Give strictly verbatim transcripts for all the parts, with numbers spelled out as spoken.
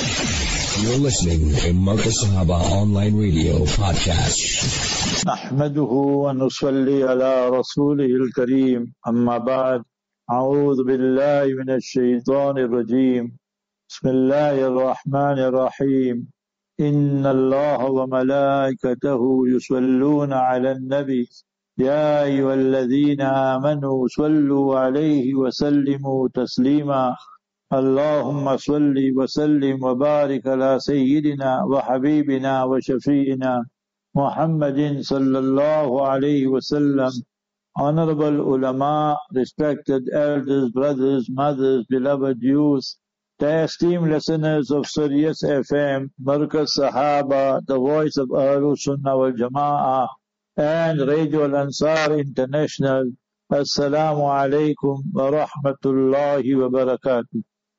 You're listening to Markaz Sahaba Online Radio Podcast. نحمده ونصلي على رسوله الكريم أما بعد أعوذ بالله من الشيطان الرجيم بسم الله الرحمن الرحيم إن الله وملائكته يصلون على النبي يا أيها الذين آمنوا صلوا عليه وسلموا تسليما اللهم صل وسلم وبارك على سيدنا وحبيبنا وشفيعنا Muhammadin sallallahu alayhi wasallam. Honorable ulama, respected elders, brothers, mothers, beloved youth, dear esteemed listeners of Sirius F M, Markaz Sahaba, the voice of Ahlul Sunnah wal Jama'ah, and Radio Al Ansar International. Assalamu alaikum wa rahmatullahi wa barakatuh.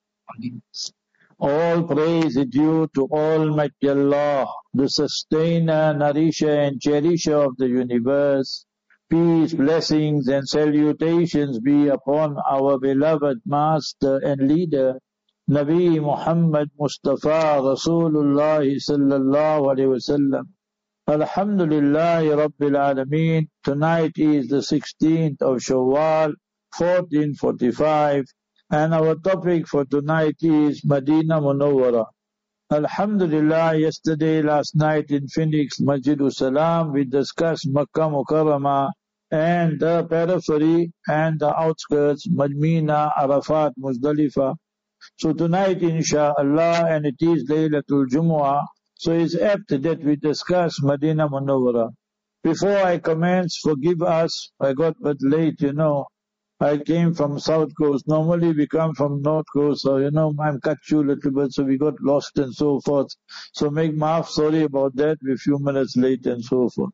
All praise is due to Almighty Allah, the sustainer, nourisher and cherisher of the universe. Peace, blessings and salutations be upon our beloved master and leader, Nabi Muhammad Mustafa Rasulullah sallallahu alayhi wa sallam. Alhamdulillahi Rabbil Alameen. Tonight is the sixteenth of Shawwal, fourteen forty-five. And our topic for tonight is Medina Munawwara. Alhamdulillah, yesterday, last night in Phoenix, Masjidul Salam, we discussed Makkah Mukarramah and the periphery and the outskirts, Madmina, Arafat, Muzdalifah. So tonight, inshaAllah, and it is Laylatul Jumu'ah, so it's apt that we discuss Medina Munawwara. Before I commence, forgive us, I got but late, you know. I came from South Coast. Normally we come from North Coast, so you know, I'm cut you a little bit, so we got lost and so forth. So make maaf, sorry about that, we're a few minutes late and so forth.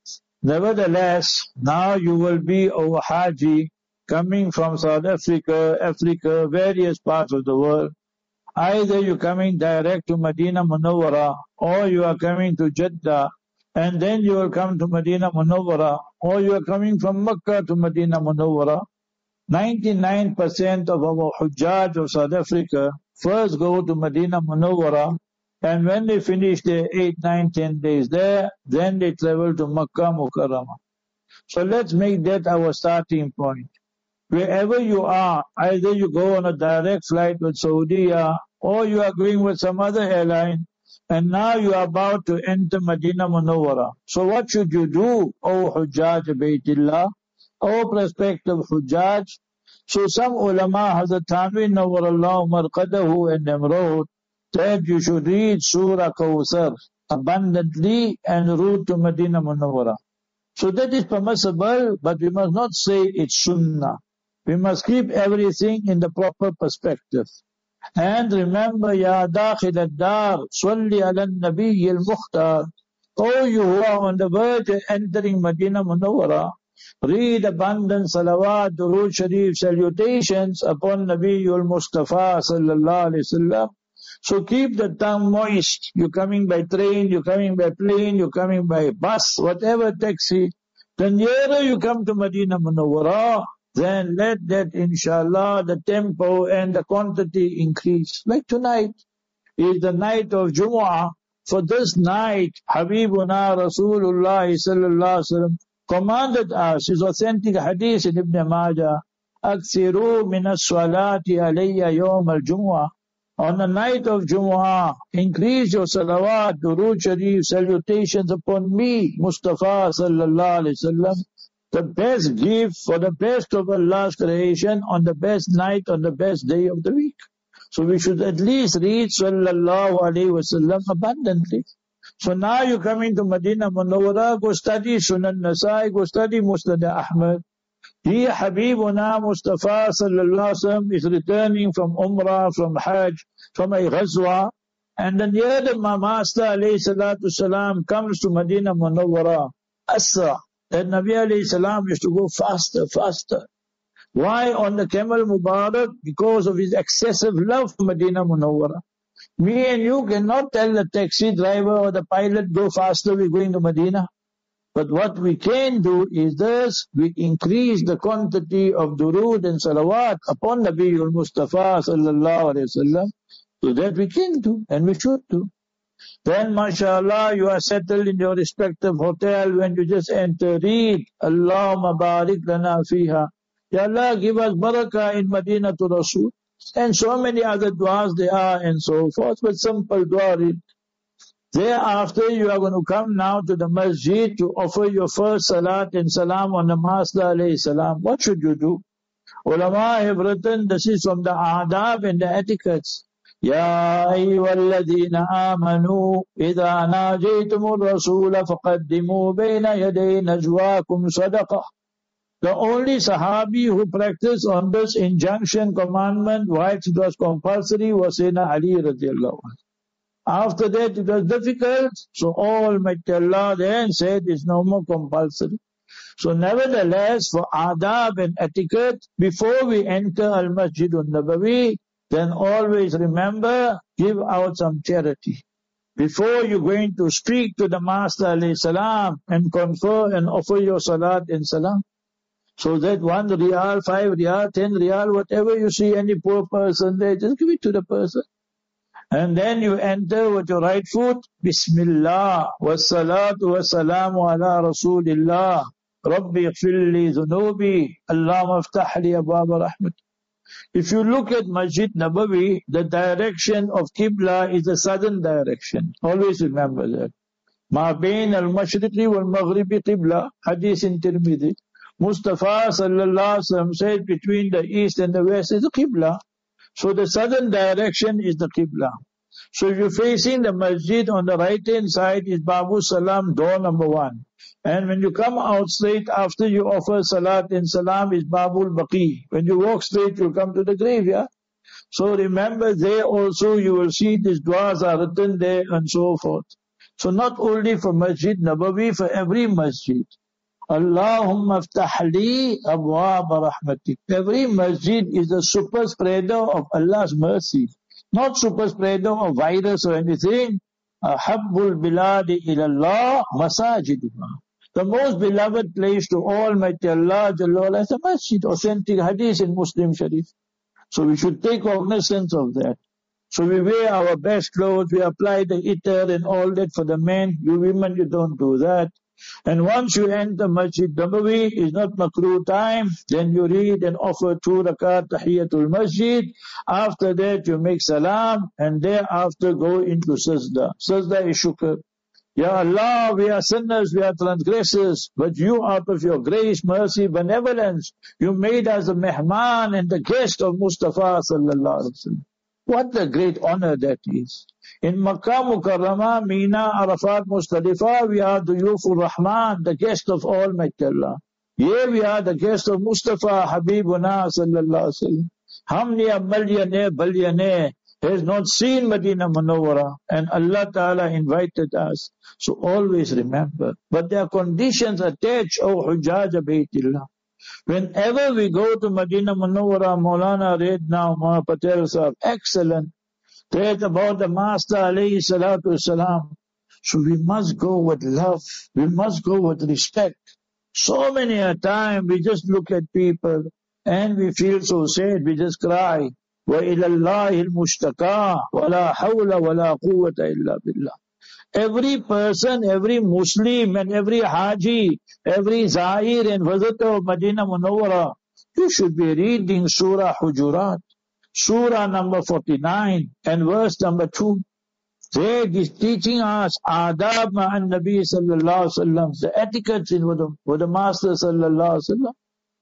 Nevertheless, now you will be our Haji coming from South Africa, Africa, various parts of the world. Either you're coming direct to Medina Munawwara, or you are coming to Jeddah, and then you will come to Medina Munawwara, or you are coming from Makkah to Medina Munawwara. ninety-nine percent of our Hujjaj of South Africa first go to Medina Munawwara, and when they finish their eight, nine, ten days there, then they travel to Makkah Mukarramah. So let's make that our starting point. Wherever you are, either you go on a direct flight with Saudiya, or you are going with some other airline, and now you are about to enter Medina Munawwara. So what should you do, O Hujjaj Baytillah? O prospective Hujjaj? So some ulama, Hazrat Thanvi Nawwarallahu Marqadahu and them wrote that you should read Surah Kawthar abundantly and route to Medina Munawwara. So that is permissible, but we must not say it's sunnah. We must keep everything in the proper perspective. And remember, Ya Dakhil ad-Dar, Salli ala Nabi al-Mukhtar. Oh, you who are on the verge of entering Medina Munawwara, read abundant salawat, durood sharif, salutations upon Nabiul Mustafa sallallahu alayhi wasallam. So keep the tongue moist. You're coming by train, you're coming by plane, you're coming by bus, whatever taxi. The nearer you come to Medina Munawwara, then let that inshallah the tempo and the quantity increase. Like tonight is the night of Jumu'ah. For this night, Habibuna Rasulullah sallallahu alayhi wasallam commanded us, his authentic hadith in Ibn Majah, Aksiru min as-salati alayya yawm al-Jumu'ah. On the night of Jumu'ah, increase your salawat, durood sharif, salutations upon me, Mustafa sallallahu alayhi wasallam, the best gift for the best of Allah's creation on the best night, on the best day of the week. So we should at least read sallallahu alayhi wasallam abundantly. So now you come into Medina Munawwara, go study Sunan Nasai, go study Musnad Ahmad. He, Habibuna Mustafa sallallahu alaihi wasallam, is returning from Umrah, from Hajj, from a Ghazwa, and then here the Master alayhi salatu salam comes to Medina Munawwara, Asra. And Nabi alayhi salam used to go faster, faster. Why on the Camel Mubarak? Because of his excessive love for Medina Munawwara. Me and you cannot tell the taxi driver or the pilot, go faster, we're going to Medina. But what we can do is this, we increase the quantity of durood and salawat upon Nabiul Mustafa sallallahu alayhi wasallam. So that we can do, and we should do. Then, mashallah, you are settled in your respective hotel. When you just enter, read, Allahumma barik lana fiha. Ya Allah, give us barakah in Madinah to Rasul. And so many other du'as there are and so forth, but simple dua read. Thereafter, you are going to come now to the masjid to offer your first salat and salam on the Master alayhi salam. What should you do? Ulama have written, this is from the adab and the etiquettes. Ya ayyuhalladhina amanu idha najaytumur rasula faqaddimu bayna yaday najwakum sadaqah. The only Sahabi who practiced on this injunction, commandment, whilst it was compulsory, was Sayyidina Ali radiallahu anhu. After that it was difficult, so Almighty Allah then said it's no more compulsory. So nevertheless, for adab and etiquette, before we enter Al-Masjid al-Nabawi, then always remember, give out some charity. Before you're going to speak to the Master alayhi salam and confer and offer your salat and salam, so that one riyal, five riyal, ten riyal, whatever you see any poor person there, just give it to the person. And then you enter with your right foot, Bismillah, wassalatu wassalamu ala Rasulillah, Rabbi ighfirli dhunubi, Allahumma aftah li abwaba rahmat. If you look at Masjid Nabawi, the direction of Qibla is the southern direction. Always remember that. Ma bain al-mashriqi wal-maghribi Qibla, hadith in Tirmidhi. Mustafa sallallahu alaihi wasallam said between the east and the west is the Qibla. So the southern direction is the Qibla. So if you're facing the masjid, on the right hand side is Babu Salam, door number one. And when you come out straight after you offer Salat and Salam is Babul Baqi. When you walk straight, you'll come to the graveyard. So remember, there also you will see these du'as are written there and so forth. So not only for Masjid Nabawi, for every masjid. Allahumma aftah li abwab rahmatik. Every masjid is a super spreader of Allah's mercy. Not super spreader of virus or anything. Ahabbul biladi ilallah masajiduha. The most beloved place to Almighty Allah Jalla wa'ala is a masjid. Authentic hadith in Muslim Sharif. So we should take cognizance of that. So we wear our best clothes, we apply the itar and all that for the men. You women, you don't do that. And once you enter Masjid Nabawi, is not makruh time, then you read and offer two rakat tahiyatul masjid. After that you make salam, and thereafter go into sajda. Sajda is shukr. Ya Allah, we are sinners, we are transgressors, but you out of your grace, mercy, benevolence, you made us the mehman and the guest of Mustafa sallallahu alaihi wasallam. What a great honor that is. In Makkah Mukarramah, Mina, Arafat, Muzdalifah, we are the Yufur Rahman, the guest of Almighty Allah. Here we are the guest of Mustafa Habibuna sallallahu alaihi wasallam. How many a millionaire, billionaire has not seen Medina Munawwara, and Allah Ta'ala invited us. So always remember. But there are conditions attached, O Hujjaj Baytillah. Whenever we go to Medina Munawwara, Maulana read now, Maulana Patel Sahib, excellent. Read about the Master alayhi salatu salam. So we must go with love. We must go with respect. So many a time we just look at people and we feel so sad, we just cry. وَإِلَى اللَّهِ الْمُشْتَقَى وَلَا حَوْلَ وَلَا قُوَّةَ إِلَّا بِاللَّهِ. Every person, every Muslim and every Haji, every Zahir and visitor of Medina Munawwara, you should be reading Surah Hujurat, Surah number forty-nine and verse number two. There it is teaching us adab ma'an Nabi sallallahu alaihi wasallam, the etiquettes in with the, with the Master sallallahu alaihi wasallam.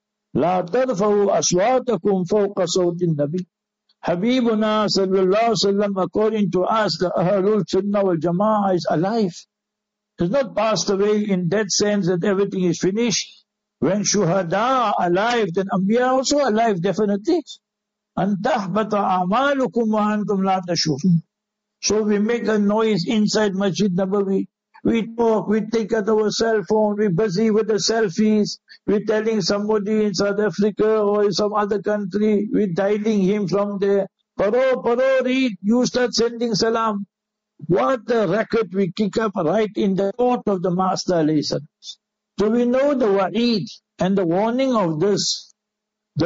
La tarfa'u aswatakum fawqa sawtin Nabi. Habibuna sallallahu alaihi wasallam, according to us, the Ahlul Sunnah wal Jama'ah is alive. It's not passed away in that sense that everything is finished. When Shuhada are alive, then Anbiya also alive, definitely. An tahbata a'malukum wa antum la tashurun. So we make a noise inside Masjid Nabawi. We talk, we take out our cell phone, we're busy with the selfies, we're telling somebody in South Africa or in some other country, we're dialing him from there. Paro, paro, read, you start sending salam. What a record we kick up right in the court of the Master alayhi salam. So we know the wa'id and the warning of this. The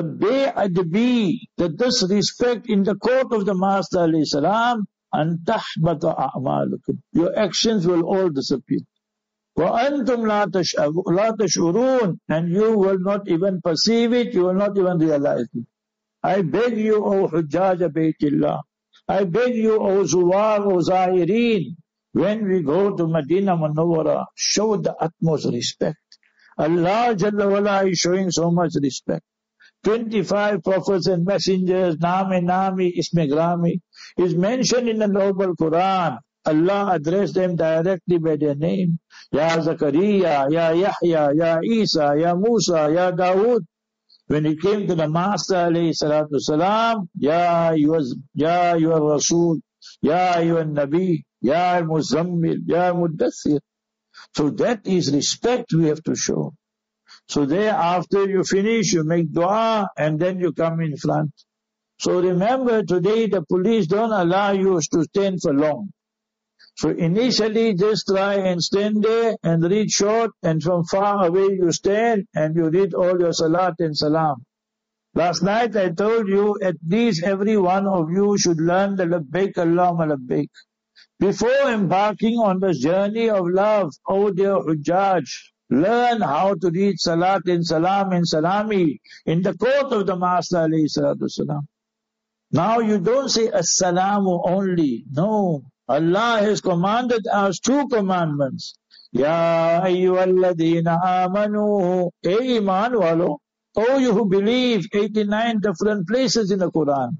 be that this respect in the court of the Master alayhi salam, and tahbata a'malukum. Your actions will all disappear. وَأَنْتُمْ لَا تَشْعُرُونَ, and you will not even perceive it, you will not even realize it. I beg you, O Hujjaj Baytillah, I beg you, O Zuwar, O Zahireen, when we go to Medina Munawwara, show the utmost respect. Allah Jalla wala is showing so much respect. twenty-five prophets and messengers, Nami Nami, Isme Grami, is mentioned in the Noble Quran. Allah addressed them directly by their name. Ya Zakaria, Ya Yahya, Ya Isa, Ya Musa, Ya Dawood. When it came to the Master alayhi salatu salam, Ya you Ya you Rasul, Ya you Nabi, Ya Muzammil, Ya Muddathir. So that is respect we have to show. So there after you finish, you make dua and then you come in front. So remember, today the police don't allow you to stand for long. So initially just try and stand there and read short, and from far away you stand and you read all your salat and salam. Last night I told you at least every one of you should learn the labbaik Allahumma labbaik. Before embarking on this journey of love, oh dear Hujjaj, learn how to read salat and salam and salami in the court of the Master alayhi salatu salam. Now you don't say as-salamu only. No. Allah has commanded us two commandments. Ya ayyuhalladhina amanu, e iman walo, oh you who believe, eighty-nine different places in the Quran.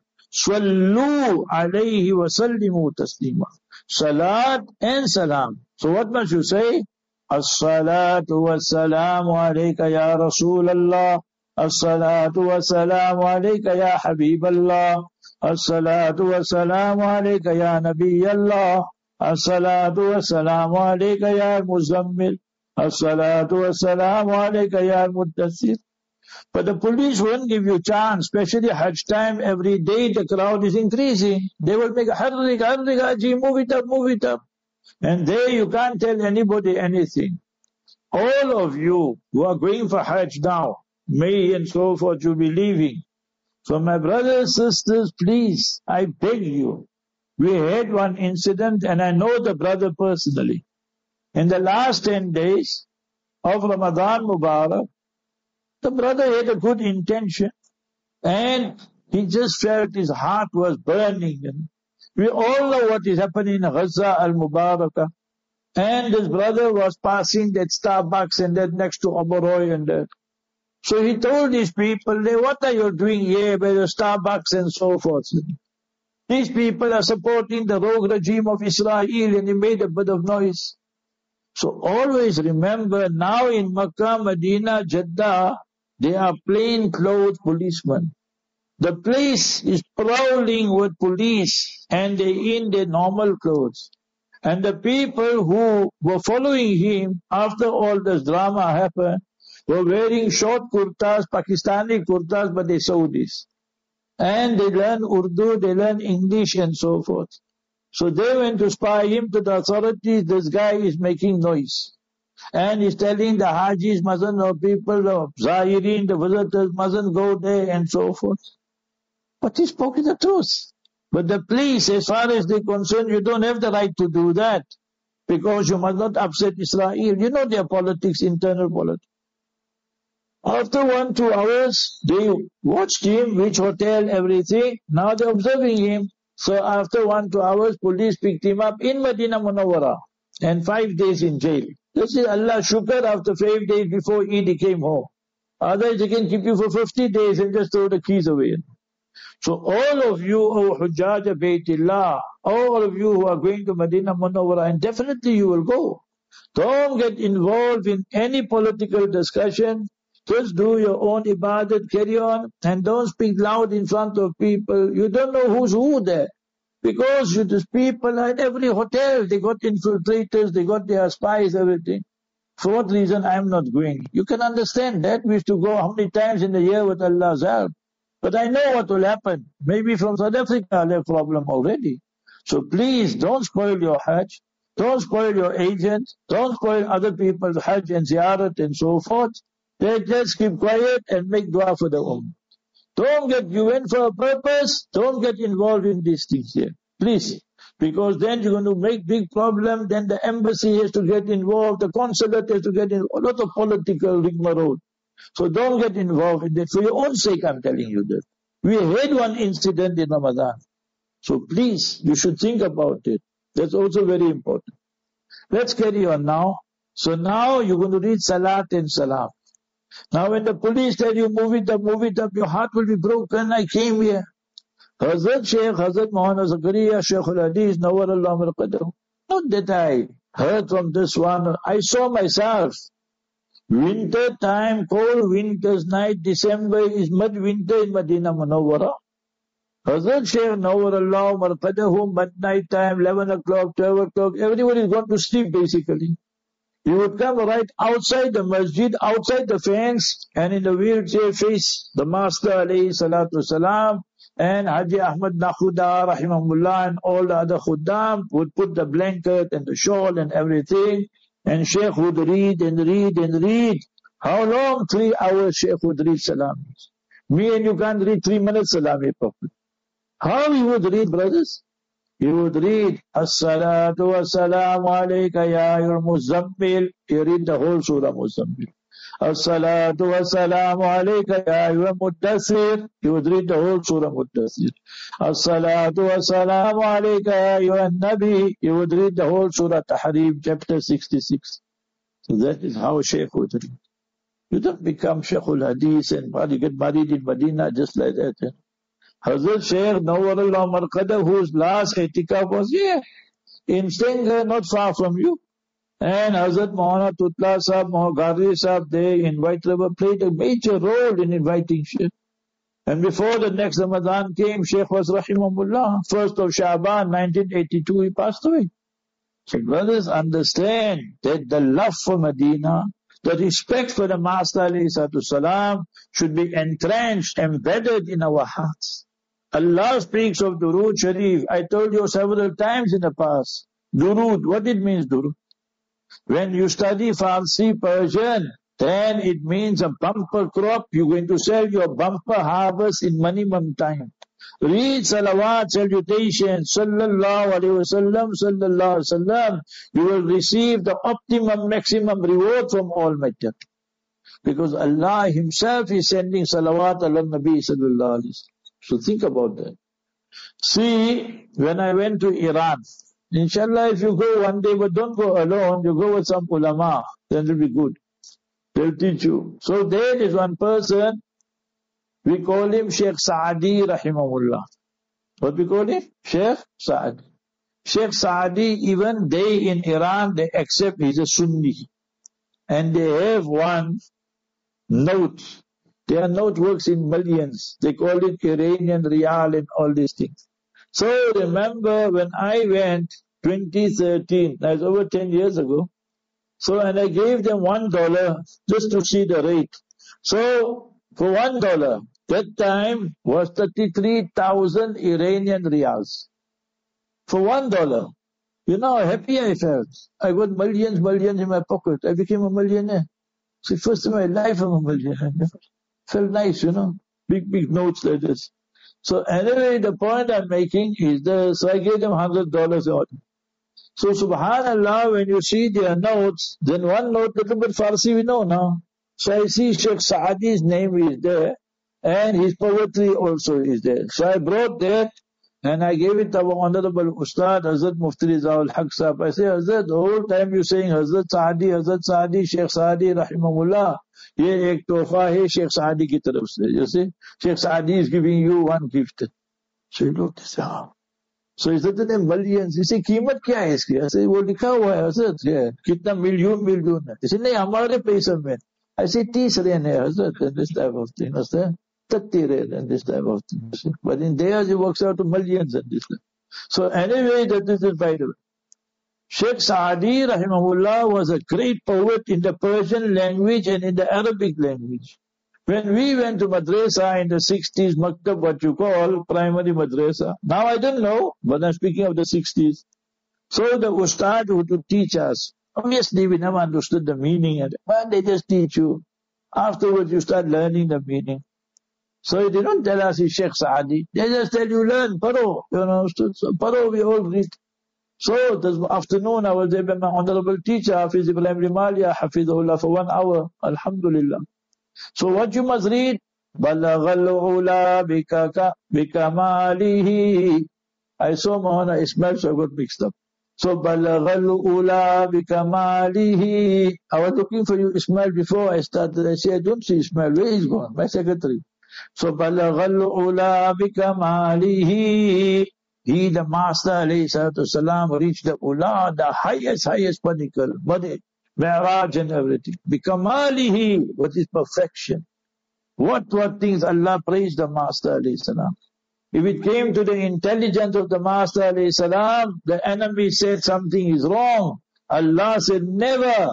Sallu alayhi wa sallimu taslima. Salat and salam. So what must you say? As-salatu was-salamu alayka ya Rasulallah. As-salatu was-salamu alayka ya Habiballah. As-salatu was-salamu alayka ya Nabi Allah. As-salatu was-salamu alayka ya Muzammil. As-salatu was-salamu alayka ya Muddathir. But the police won't give you chance, especially Hajj time. Every day the crowd is increasing. They will make harrik, harrik, haji, move it up, move it up. And there you can't tell anybody anything. All of you who are going for Hajj now, May and so forth, you'll be leaving. So my brothers, sisters, please, I beg you. We had one incident and I know the brother personally. In the last ten days of Ramadan Mubarak, the brother had a good intention and he just felt his heart was burning. And we all know what is happening in Gaza al-Mubarakah. And his brother was passing that Starbucks and that next to Oberoi and that. So he told these people, what are you doing here by the Starbucks and so forth? These people are supporting the rogue regime of Israel, and he made a bit of noise. So always remember, now in Makkah, Medina, Jeddah, they are plain clothes policemen. The place is prowling with police and they in their normal clothes. And the people who were following him after all this drama happened were wearing short kurtas, Pakistani kurtas, but they Saudis. And they learn Urdu, they learn English and so forth. So they went to spy him to the authorities. This guy is making noise. And he's telling the Hajis mustn't know people, the Zahirin, the visitors mustn't go there and so forth. But he spoke the truth. But the police, as far as they're concerned, you don't have the right to do that. Because you must not upset Israel. You know their politics, internal politics. After one, two hours, they watched him, which hotel, everything. Now they're observing him. So after one, two hours, police picked him up in Medina Munawwara and five days in jail. This is Allah shukr after five days before Eid he came home. Otherwise they can keep you for fifty days and just throw the keys away. So all of you, O Hujjaj Baytillah, all of you who are going to Medina Munawwara, and definitely you will go. Don't get involved in any political discussion. Just do your own ibadat, carry on, and don't speak loud in front of people. You don't know who's who there. Because you, these people at every hotel, they got infiltrators, they got their spies, everything. For what reason I am not going? You can understand that. We used to go how many times in a year with Allah's help. But I know what will happen. Maybe from South Africa I have a problem already. So please don't spoil your Hajj. Don't spoil your agent. Don't spoil other people's Hajj and Ziyarat and so forth. They just keep quiet and make dua for the ummah. Don't get, you went for a purpose, don't get involved in these things here. Please. Because then you're going to make big problem, then the embassy has to get involved, the consulate has to get involved, a lot of political rigmarole. So don't get involved in that. For your own sake, I'm telling you that. We had one incident in Ramadan. So please, you should think about it. That's also very important. Let's carry on now. So now you're going to read Salat and Salam. Now when the police tell you move it up, move it up, your heart will be broken. I came here. Hazrat Shaykh, Hazrat Muhammad Zakaria, Shaykh al-Hadith, Nawar Allah Marqadahu. Not that I heard from this one. I saw myself. Winter time, cold winter's night, December is mud winter in Medina Munawwara. Hazrat Shaykh Nawar Allah Marqadahu, midnight time, eleven o'clock, twelve o'clock, everybody is going to sleep basically. He would come right outside the masjid, outside the fence, and in the wheelchair face the Master alayhi salatu salam, and Haji Ahmad Nakhuda rahimahullah and all the other khuddam would put the blanket and the shawl and everything, and Shaykh would read and read and read. How long? Three hours Shaykh would read salam. Me and you can't read three minutes salam properly. How he would read, brothers? He would read, As-salatu wa-salamu alayka ya ayyuhal muzammil. He read the whole surah Muzammil. As-salatu wa-salamu alayka ya ayyuhal muddathir. He would read the whole surah Muddathir. As-salatu wa-salamu alayka ya ayyuhal nabi. He would read the whole surah Tahrim, chapter sixty-six. So that is how Shaykh would read. You don't become Shaykh al-Hadith and you get married in Medina just like that. Eh? Hazrat Shaykh Nawar Allah Marqadahu, whose last itikaf was here, in Singha, not far from you. And Hazrat Maulana Tutla Sahab, Mahagari Sahab, they in White River played a major role in inviting Shaykh. And before the next Ramadan came, Shaykh was Rahimahullah, first of Sha'ban, nineteen eighty-two, he passed away. So brothers, understand that the love for Medina, the respect for the Master alayhi salatu salam should be entrenched, embedded in our hearts. Allah speaks of Durood Sharif. I told you several times in the past. Durood, what it means Durood? When you study Farsi, Persian, then it means a bumper crop. You're going to sell your bumper harvest in minimum time. Read salawat, salutations, sallallahu alayhi wa sallam, sallallahu alayhi wa sallam. You will receive the optimum, maximum reward from Almighty. Because Allah Himself is sending salawat ala Nabi sallallahu alayhi wa sallam. So think about that. See, when I went to Iran, inshallah if you go one day, but don't go alone, you go with some ulama, then it will be good. They'll teach you. So there is one person, we call him Sheikh Saadi rahimahullah. What we call him? Sheikh Saadi. Sheikh Saadi, even they in Iran, they accept he's a Sunni. And they have one note. Their note works in millions. They call it Iranian Rial and all these things. So remember when I went twenty thirteen, that's over ten years ago. So and I gave them one dollar just to see the rate. So for one dollar, that time was thirty-three thousand Iranian Rials. For one dollar. You know how happy I felt. I got millions, millions in my pocket. I became a millionaire. So first in my life I'm a millionaire. Felt nice, you know. Big, big notes like this. So anyway, the point I'm making is this. So I gave them one hundred dollars out. So subhanallah, when you see their notes, then one note, little bit Farsi we know now. So I see Sheikh Saadi's name is there, and his poetry also is there. So I brought that, and I gave it to our Honorable Ustad, Hazrat Mufti Rizal Haq Sahab. I say, Hazrat, the whole time you're saying Hazrat Saadi, Hazrat Saadi, Sheikh Saadi, Rahimahullah. ये एक तोहफा है शेख सादी की तरफ से जैसे शेख सादी is giving you one gift. So you look to say, ah. So is that the millions? इसे कीमत क्या है इसकी? ऐसे वो लिखा हुआ है हज़रत है कितना मिलियन मिलियन है इसे नहीं हमारे पैसे में ऐसे तीस रहने हैं हज़रत and this type of thing ऐसे thirty रहने and this type of thing. But in theirs it works out to millions and this type. So anyway, that is the by the way. Sheikh Saadi rahimahullah was a great poet in the Persian language and in the Arabic language. When we went to madrasa in the sixties, maktab, what you call primary madrasa. Now I don't know, but I'm speaking of the sixties. So the ustad would teach us. Obviously we never understood the meaning, and but they just teach you. Afterwards you start learning the meaning. So they don't tell us he's Sheikh Saadi. They just tell you learn, Paro. You know, so Paro we all read. So this afternoon I was there with my honorable teacher, Hafiz Ibrahim Rimalia, Hafizahullah, for one hour. Alhamdulillah. So what you must read? بَلَغَ الْعُلَى بِكَمَالِهِ. I saw Mahana Ismail, so I got mixed up. So بَلَغَ الْعُلَى بِكَمَالِهِ. I was looking for you, Ismail, before I started. I said, I don't see Ismail. Where is gone? My secretary. So بَلَغَ الْعُلَى بِكَمَالِهِ. He, the Master, alayhi salatu salam, reached the ula, the highest, highest pinnacle, body, mi'raj and everything. Bikamalihi, what is perfection. What, what things Allah praised the Master, alayhi salam. If it came to the intelligence of the Master, alayhi salam, the enemy said something is wrong. Allah said, never.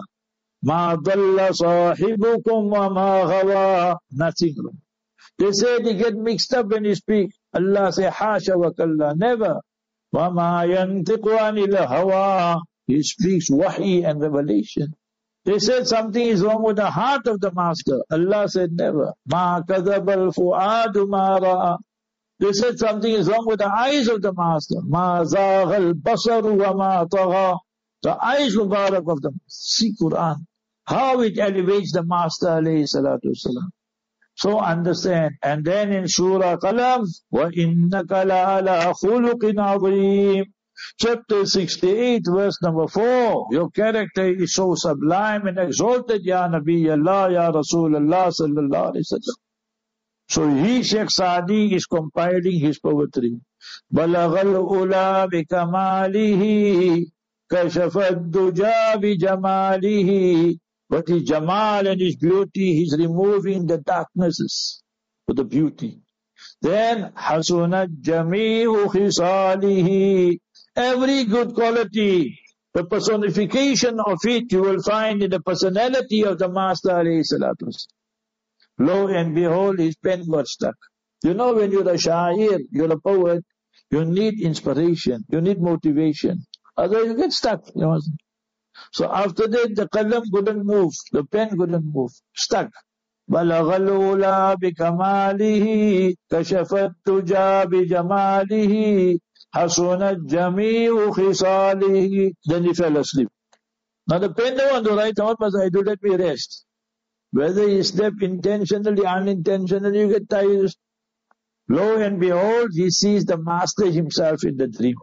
Ma dalla sahibukum wa ma ghawa. Nothing wrong. They say they get mixed up when you speak. Allah say, Hasha wa kalla, never. Wa ma yantiqu anil hawa. He speaks wahi and revelation. They said something is wrong with the heart of the Master. Allah said, never. Ma kadhabal fu'adu ma ra'a. They said something is wrong with the eyes of the Master. Ma zaghal basaru wa ma tagha. The eyes mubarak of the Master. See Quran. How it elevates the Master, alayhi salatu wasalam. So understand. And then in Surah Qalam, وَإِنَّكَ لَعَلَىٰ خُلُقٍ عَظِيمٍ. Chapter sixty-eight, verse number four. Your character is so sublime and exalted, Ya Nabi Allah, Ya Rasulullah sallallahu alayhi wa sallam. So he, Sheikh Saadi, is compiling his poetry. بَلَغَ الْأُولَى بِكَمَالِهِ كَشَفَ الدُّجَى بِجَمَالِهِ. But his Jamal and his beauty, he's removing the darknesses for the beauty. Then, حَسُنَتْ جَمِيعُ خِصَالِهِ. Every good quality, the personification of it you will find in the personality of the Master alayhi salatu. Lo and behold, his pen got stuck. You know, when you're a sha'ir, you're a poet, you need inspiration, you need motivation. Otherwise you get stuck. You know. So after that, the qalam couldn't move, the pen couldn't move, stuck. بَلَغَ الْأُولَى بِكَمَالِهِ كَشَفَ التُّجَى بِجَمَالِهِ حَسُنَتْ جَمِيعُ خِصَالِهِ. Then he fell asleep. Now the pen don't want to write, what must I do? Let me rest. Whether he slept intentionally, unintentionally, you get tired. Lo and behold, he sees the Master himself in the dream.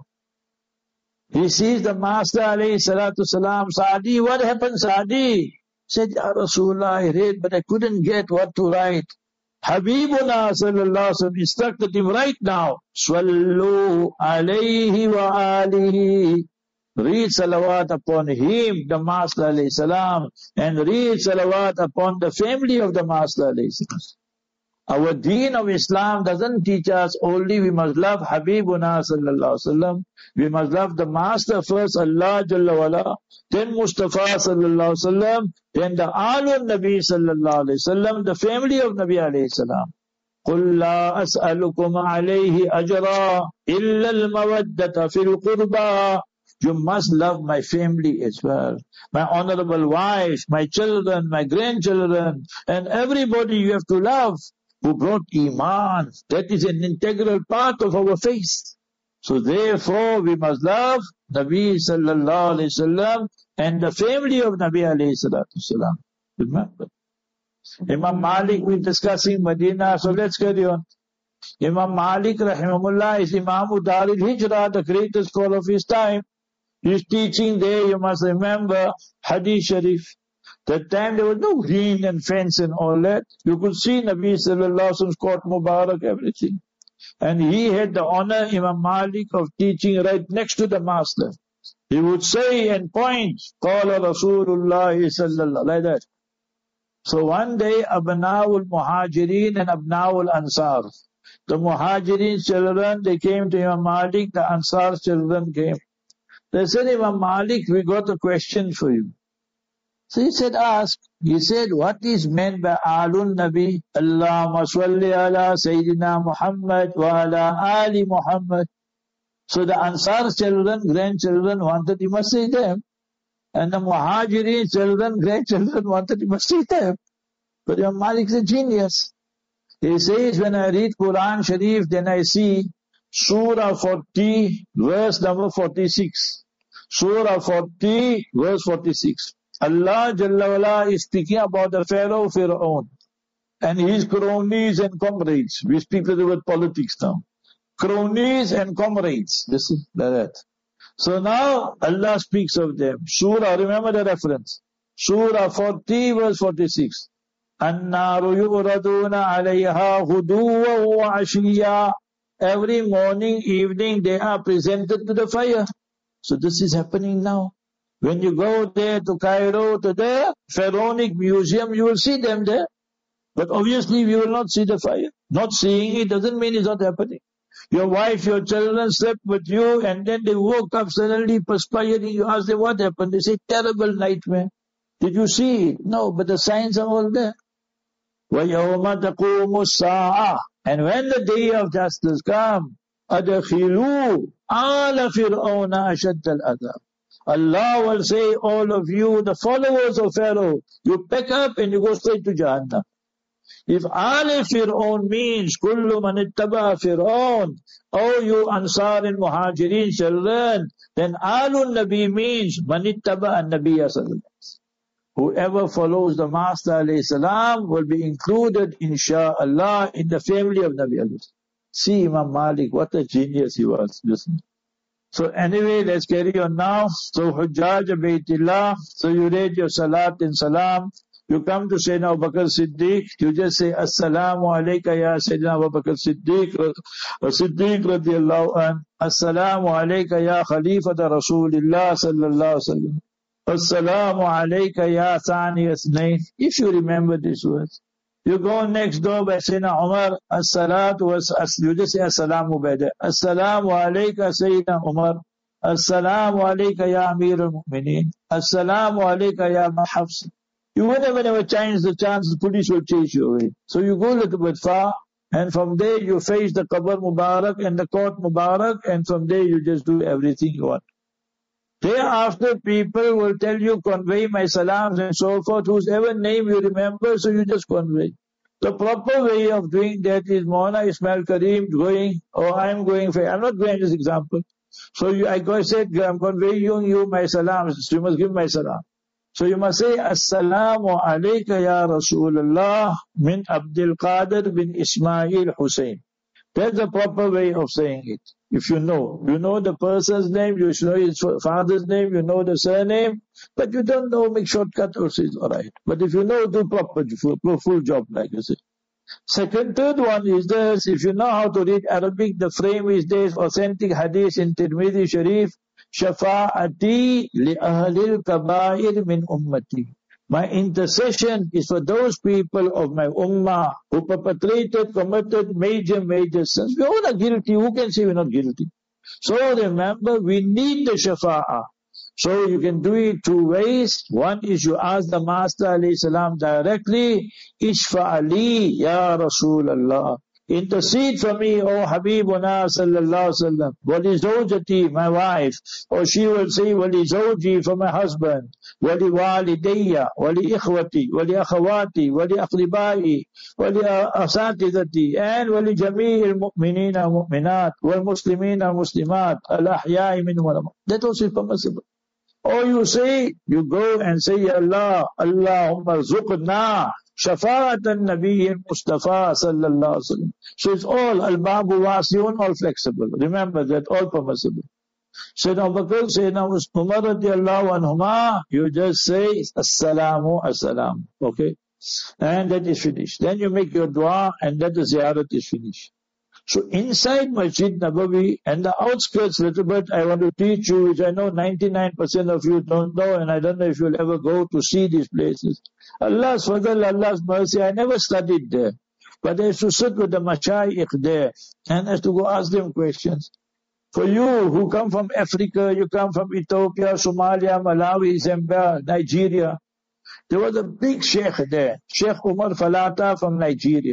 He sees the Master alayhi salatu salam. Saadi, what happened, Saadi? Said, Ya Rasulullah, I read, but I couldn't get what to write. Habibuna sallallahu alaihi wasallam instructed him right now. Swallu alayhi wa alihi. Read salawat upon him, the Master alayhi salam, and read salawat upon the family of the Master alayhi salam. Our deen of Islam doesn't teach us only we must love Habibuna sallallahu alaihi wasallam. We must love the Master first, Allah Jalla wala, then Mustafa sallallahu alaihi wasallam, then the Alun Nabi sallallahu alaihi wasallam, the family of Nabi alayhi salam. قُلْ لَا أَسْأَلُكُمْ عَلَيْهِ أَجْرًا إِلَّا الْمَوَدَّةَ فِي الْقُرْبَى. You must love my family as well. My honorable wife, my children, my grandchildren, and everybody you have to love who brought Iman. That is an integral part of our faith. So therefore we must love Nabi sallallahu alayhi wasallam and the family of Nabi alayhi salatu wasalam. Remember. Imam Malik, we're discussing Medina, so let's carry on. Imam Malik rahimahullah is Imam Dar al-Hijrah, the greatest scholar of his time. He's teaching there, you must remember, Hadith Sharif. That time there was no green and fence and all that. You could see Nabi sallallahu alaihi wasallam's court Mubarak, everything. And he had the honor, Imam Malik, of teaching right next to the Master. He would say and point, Qala Rasulullah sallallahu, like that. So one day, Abna'ul Muhajirin and Abna'ul Ansar. The Muhajirin children, they came to Imam Malik, the Ansar children came. They said, Imam Malik, we got a question for you. So he said, ask. He said, what is meant by Alun Nabi? Allahumma salli ala Sayyidina Muhammad wa ala Ali Muhammad. So the Ansar children, grandchildren wanted, he must say them. And the Muhajirin children, grandchildren wanted, he must say them. But Imam Malik is a genius. He says, when I read Quran Sharif, then I see Surah forty, verse number forty-six. Surah forty, verse forty-six. Allah Jalla wala is speaking about the Pharaoh Fir'aun and his cronies and comrades. We speak with the word politics now. Cronies and comrades. This is that. So now Allah speaks of them. Surah, remember the reference. Surah forty, verse forty-six. النَّارُ يُعْرَضُونَ عَلَيْهَا غُدُوًّا وَعَشِيًّا. Every morning, evening, they are presented to the fire. So this is happening now. When you go there to Cairo, to the Pharaonic Museum, you will see them there. But obviously, we will not see the fire. Not seeing it doesn't mean it's not happening. Your wife, your children slept with you, and then they woke up suddenly perspiring. You ask them what happened. They say, terrible nightmare. Did you see it? No, but the signs are all there. وَيَوْمَ تَقُومُ السَّاعَةِ. And when the day of justice comes, أَدْخِلُوا آلَ فِرْعَوْنَ أَشَدَّ الْعَذَابِ. Allah will say, all of you, the followers of Pharaoh, you pick up and you go straight to Jahannam. If Ali Fir'aun means kullu man ittaba Fir'aun, oh you Ansar and Muhajirin children, then Alun Nabi means man ittaba an-Nabiya sallallahu. Whoever follows the Master alayhi salam will be included insha'Allah in the family of Nabi alayhi. See Imam Malik, what a genius he was. Listen. So anyway, let's carry on now. So Hujjaj Baytillah, so you read your Salat and Salam. You come to Sayyidina Abu Bakr Siddiq, you just say, Assalamu alayka ya Sayyidina Abu Bakr Siddiq, Siddiq radiyallahu an. Assalamu alayka ya Khalifata Rasulillah sallallahu alayhi wa sallam. Assalamu alayka ya Thani Asnain. If you remember these words. You go next door by Sayyidina Umar, As-salatu was, you just say Assalamu bayda. Assalamu alayka Sayyidina Umar. Assalamu alayka ya Amir al-Mu'mineen. Assalamu alayka ya Mahafs. You will never, never change the chance, the police will chase you away. So you go a little bit far, and from there you face the Qabr Mubarak and the Court Mubarak, and from there you just do everything you want. Thereafter, people will tell you, convey my salams and so forth, whosever name you remember, so you just convey. The proper way of doing that is Maulana Ismail Kareem going, or I'm going, for, I'm not going this example. So you, I go said, I'm conveying you my salams, so you must give my salam. So you must say, Assalamu alayka ya Rasulullah min Abdul Qadir bin Ismail Hussein. That's the proper way of saying it. If you know, you know the person's name, you know his father's name, you know the surname, but you don't know, make shortcut also is alright. But if you know, do proper, full, full job like you say. Second, third one is this, if you know how to read Arabic, the frame is this, authentic hadith in Tirmidhi Sharif, Shafa'ati li ahlil kabair min ummati. My intercession is for those people of my ummah who perpetrated, committed major, major sins. We all are guilty. Who can say we're not guilty? So remember, we need the shafa'ah. So you can do it two ways. One is you ask the Master alayhi salam directly, Ishfa'ali ya Rasulallah. Intercede for me, O Habibuna sallallahu alaihi wasallam. Wali zawjati, my wife. Or she will say, Wali zawji, for my husband. Wali walidayya, wali ikhwati, wali akhawati, wali aqribai, wali asatidati, and wali jami'il mu'minina mu'minat, wal muslimina muslimat, al-ahya'i min wal amwat. That also is permissible. Or you say, you go and say, Ya Allah, Allahumma rzuqna Shafa'at al-Nabi Mustafa sallallahu alaihi wasallam. So it's all al-babu wasi'un, all flexible. Remember that, all permissible. Sayyidina Abu Bakr, Sayyidina Umar radiyallahu anhuma, you just say Assalamu Assalamu. Okay? And that is finished. Then you make your dua and that the ziyarat is finished. So inside Masjid Nabawi and the outskirts little bit, I want to teach you, which I know ninety-nine percent of you don't know, and I don't know if you'll ever go to see these places. Allah's fadl, Allah's mercy, I never studied there. But I used to sit with the mashayikh there, and I used to go ask them questions. For you who come from Africa, you come from Ethiopia, Somalia, Malawi, Zambia, Nigeria, there was a big sheikh there, Sheikh Umar Falata from Nigeria.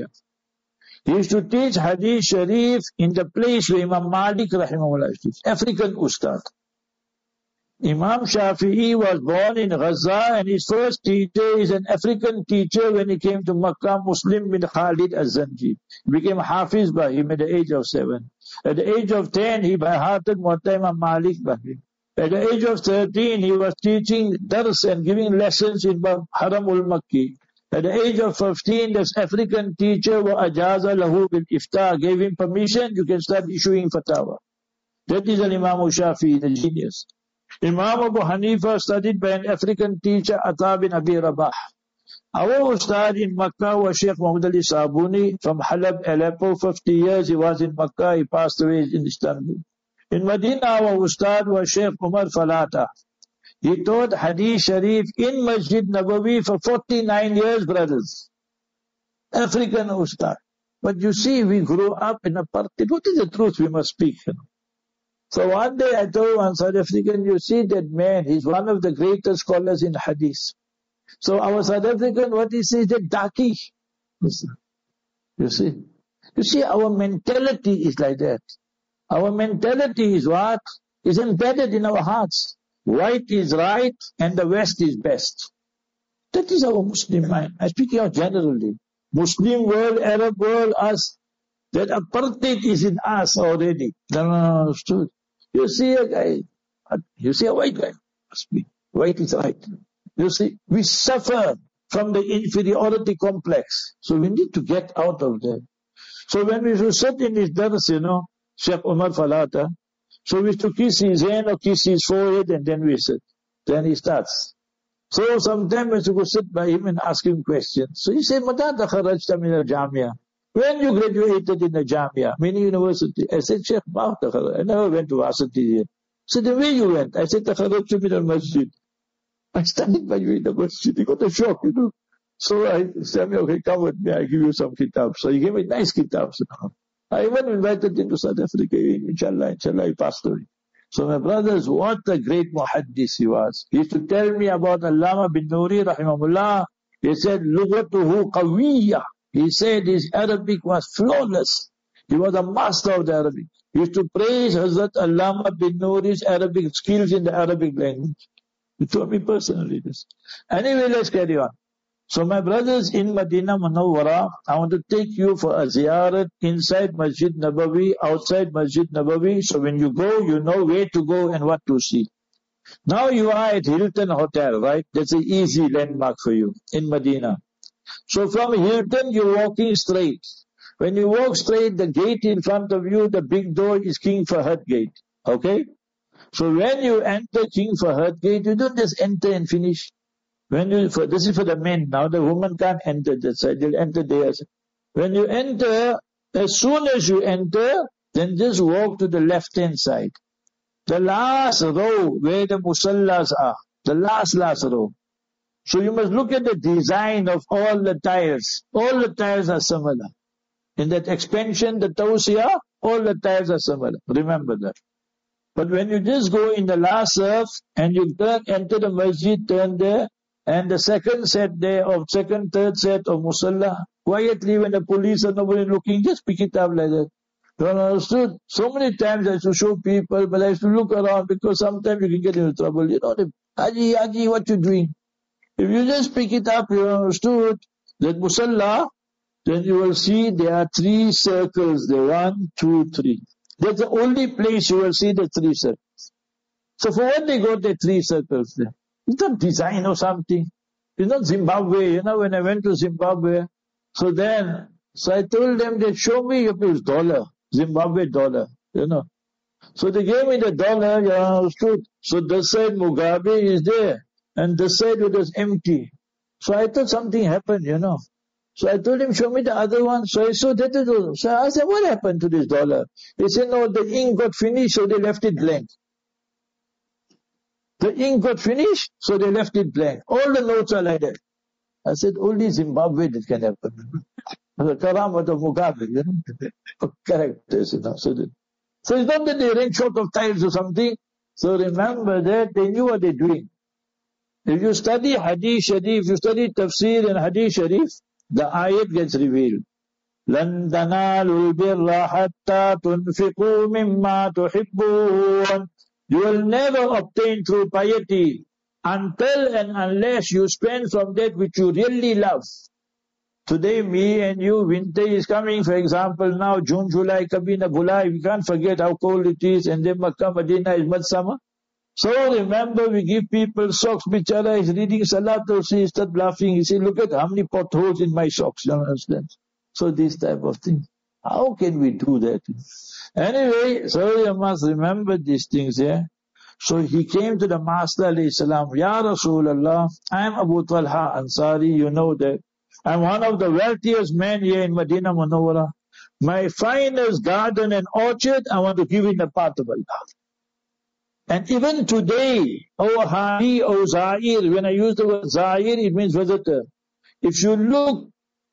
He used to teach Hadith Sharif in the place where Imam Malik rahimahullah used to teach. African Ustad. Imam Shafi'i was born in Gaza, and his first teacher is an African teacher when he came to Makkah, Muslim bin Khalid Az-Zanji. He became Hafiz by him at the age of seven. At the age of ten, he by hearted Muwatta Imam Malik by him. At the age of thirteen, he was teaching dars and giving lessons in Haramul Makki. At the age of fifteen, this African teacher, wa ajaza lahu bil iftar, gave him permission, you can start issuing fatwa. That is an Imam Shafi'i, the genius. Imam Abu Hanifa studied by an African teacher, Ata bin Abi Rabah. Our Ustad in Makkah was Sheikh Muhammad Ali Sabuni from Halab, Aleppo. fifty years he was in Makkah, he passed away in Istanbul. In Medina, our Ustad was Sheikh Umar Falata. He taught Hadith Sharif in Masjid Nabawi for forty-nine years, brothers. African Ustad. But you see, we grew up in a party. What is the truth we must speak? You know? So one day I told one South African, you see that man, he's one of the greatest scholars in Hadith. So our South African, what he says, that Daki. You see, you see, our mentality is like that. Our mentality is what? Is embedded in our hearts. White is right and the West is best. That is our Muslim mind. I'm speaking of generally. Muslim world, Arab world, us. That apartheid is in us already. No, no, no, no. You see a guy, you see a white guy. Must be. White is right. You see, we suffer from the inferiority complex. So we need to get out of that. So when we should sit in his dars, you know, Sheikh Umar Falata, so we used to kiss his hand or kiss his forehead and then we sit. Then he starts. So sometimes we used to go sit by him and ask him questions. So he said, Mata takharajta min al-jamia. When you graduated in the Jamia, meaning university, I said, Sheikh, I never went to varsity yet. So the way you went, I said, takharajtu min al-masjid. I studied by you in the masjid. He got a shock, you know. So I said, okay, come with me, I give you some kitabs. So he gave me nice kitabs. I even invited him to South Africa. Inshallah, inshallah, he passed away. So my brothers, what a great muhaddis he was. He used to tell me about Allama bin Nuri, rahimahullah. He said, Lughatuhu qawiyya. He said his Arabic was flawless. He was a master of the Arabic. He used to praise Hazrat Allama bin Nuri's Arabic skills in the Arabic language. He told me personally this. Anyway, let's carry on. So my brothers in Medina Munawwara, I want to take you for a ziyarat inside Masjid Nabawi, outside Masjid Nabawi. So when you go, you know where to go and what to see. Now you are at Hilton Hotel, right? That's an easy landmark for you in Medina. So from Hilton, you're walking straight. When you walk straight, the gate in front of you, the big door is King Fahad Gate. Okay? So when you enter King Fahad Gate, you don't just enter and finish. When you, for, this is for the men. Now the women can't enter that side. They'll enter there. When you enter, as soon as you enter, then just walk to the left-hand side. The last row where the musallas are. The last, last row. So you must look at the design of all the tiles. All the tiles are similar. In that expansion, the tawsiyah, all the tiles are similar. Remember that. But when you just go in the last surf and you turn, enter the masjid, turn there, and the second set there of second, third set of musalla, quietly when the police are nobody looking, just pick it up like that. You understood? So many times I used to show people, but I used to look around because sometimes you can get into trouble. You know, the, Haji, Haji, what you doing? If you just pick it up, you understood that musalla, then you will see there are three circles there. One, two, three. That's the only place you will see the three circles. So for what they got the three circles there? It's not design or something. It's not Zimbabwe. You know, when I went to Zimbabwe, so then, so I told them, they show me your dollar, Zimbabwe dollar, you know. So they gave me the dollar, you understood. So this side Mugabe is there, and this side it was empty. So I thought something happened, you know. So I told him, show me the other one. So I saw that it was, so I said, what happened to this dollar? He said, no, the ink got finished, so they left it blank. The ink got finished, so they left it blank. All the notes are like that. I said, only Zimbabwe that can happen. The Karamat of Mugabe, you know, characters, you know. So, that, so it's not that they ran short of tiles or something. So remember that they knew what they're doing. If you study Hadith Sharif, if you study Tafsir and Hadith Sharif, the ayat gets revealed. لَن تَنَالُوا الْبِرَّ حَتَّى تُنْفِقُوا مِمَّا تُحِبُّونَ You will never obtain true piety until and unless you spend from that which you really love. Today, me and you, winter is coming, for example, now, June, July, kabhi na bhulai, we can't forget how cold it is, and then Makkah, Medina is mud summer. So remember, we give people socks, bichara is reading Salatul, he start laughing, he say, look at how many potholes in my socks, you understand? So this type of thing. How can we do that? Anyway, so you must remember these things, yeah? So he came to the Master alayhi salam, Ya Rasulullah, I am Abu Talha Ansari, you know that. I'm one of the wealthiest men here in Medina Munawwara. My finest garden and orchard, I want to give in the path of Allah. And even today, O Haji, O Zair, when I use the word Zair, it means visitor. If you look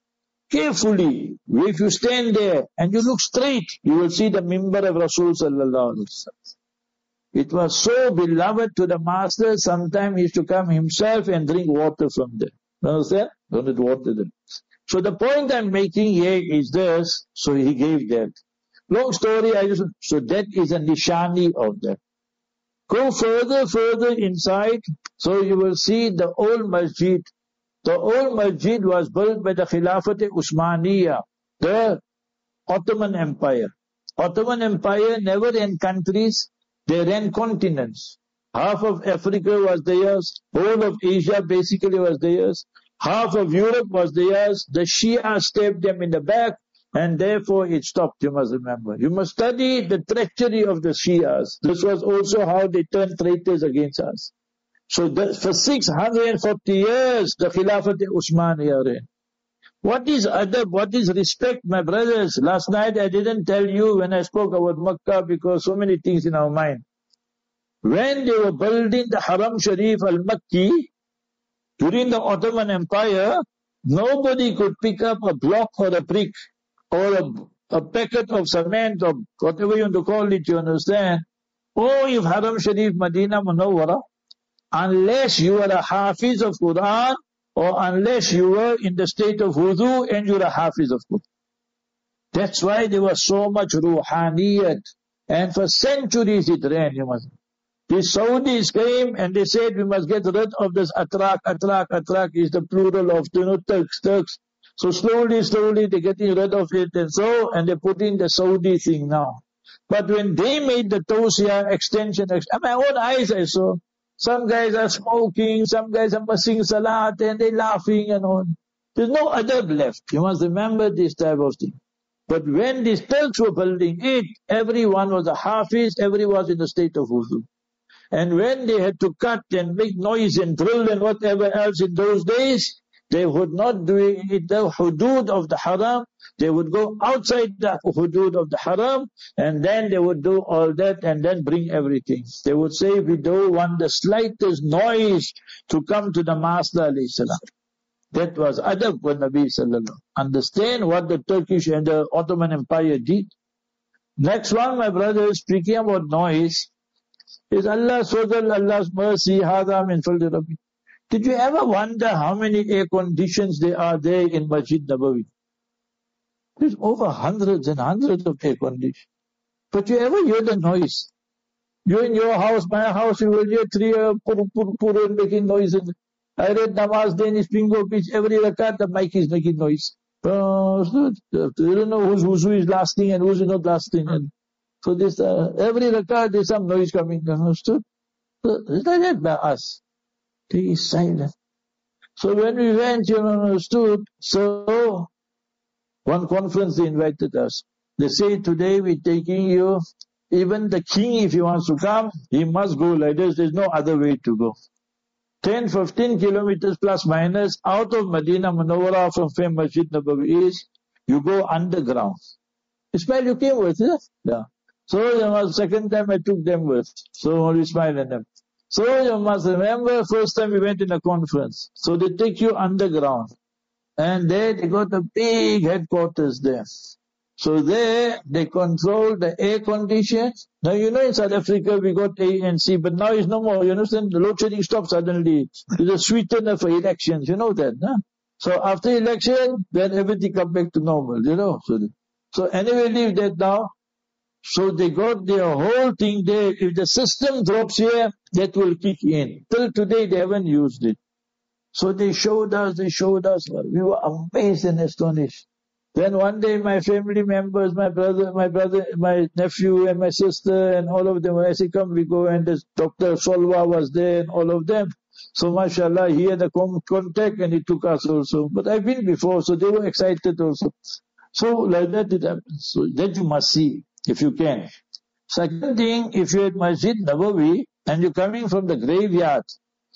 carefully, if you stand there and you look straight, you will see the mimbar of Rasul sallallahu alaihi wasallam. It was so beloved to the Master, sometimes he used to come himself and drink water from there. You understand? Don't need water there. So the point I'm making here is this, so he gave that. Long story, I just, so that is a nishani of that. Go further, further inside, so you will see the old masjid. The old masjid was built by the Khilafat Usmaniya, the Ottoman Empire. Ottoman Empire never ran countries, they ran continents. Half of Africa was theirs, whole of Asia basically was theirs, half of Europe was theirs. The Shia stabbed them in the back, and therefore it stopped, you must remember. You must study the treachery of the Shias. This was also how they turned traitors against us. So the, for six hundred forty years, the Khilafat Usmaniyya ran. What is adab? What is respect, my brothers? Last night I didn't tell you when I spoke about Makkah because so many things in our mind. When they were building the Haram Sharif al-Makki, during the Ottoman Empire, nobody could pick up a block or a brick or a, a packet of cement or whatever you want to call it, you understand? Oh, if Haram Sharif, Medina Munawwara, unless you are a Hafiz of Quran or unless you were in the state of wudu and you are a Hafiz of Quran. That's why there was so much ruhaniyat. And for centuries it ran, you must. The Saudis came and they said we must get rid of this Atrak. Atrak, Atrak is the plural of, you know, Turks, Turks. So slowly, slowly they're getting rid of it and so, and they put in the Saudi thing now. But when they made the Tawsiyah extension, at my own eyes I saw, some guys are smoking, some guys are missing salat and they're laughing and all. There's no adab left. You must remember this type of thing. But when these Turks were building it, everyone was a Hafiz, everyone was in the state of wudu. And when they had to cut and make noise and drill and whatever else in those days, they would not do it the hudud of the haram. They would go outside the hudud of the haram, and then they would do all that and then bring everything. They would say, we don't want the slightest noise to come to the Master alayhi salam. That was adab for Nabi sallallahu. Understand what the Turkish and the Ottoman Empire did. Next one, my brother, is speaking about noise. Is Allah's fadl, Allah's mercy, hada min fadli Rabbi. Did you ever wonder how many air conditions there are there in Masjid Nabawi? There's over hundreds and hundreds of air conditions. But you ever hear the noise? You're in your house, my house, you will hear three uh, pur, pur, pur, making noises. I read namaz, then is bingo pitch, every rakat the mic is making noise. Uh, you don't know who's, who's, who is lasting and who's not lasting. And so this, uh, every rakat there's some noise coming, understood? So, it's like that by us. He is silent. So when we went, you understood, so one conference they invited us. They say, today we're taking you, even the king if he wants to come, he must go like this, there's no other way to go. ten, fifteen kilometers plus minus out of Medina Munawwara from where Masjid Nabawi is, you go underground. Ismail, you came with us? Yeah. So you know, second time I took them with. So Ismail and them. So you must remember, first time we went in a conference. So they take you underground. And there they got a big headquarters there. So there they control the air conditions. Now you know in South Africa we got A N C, but now it's no more. You understand? The load shedding stops suddenly. It's a sweetener for elections. You know that, huh? So after election, then everything come back to normal, you know. So, so anyway, leave that now. So they got their whole thing there. If the system drops here, that will kick in. Till today they haven't used it. So they showed us, they showed us. We were amazed and astonished. Then one day my family members, my brother, my brother, my nephew and my sister and all of them, when I said, come we go, and this Doctor Solwa was there and all of them. So mashallah, he had a contact and he took us also. But I've been before, so they were excited also. So like that it happens. So that you must see, if you can. Second thing, if you're at Masjid Nabawi and you're coming from the graveyard,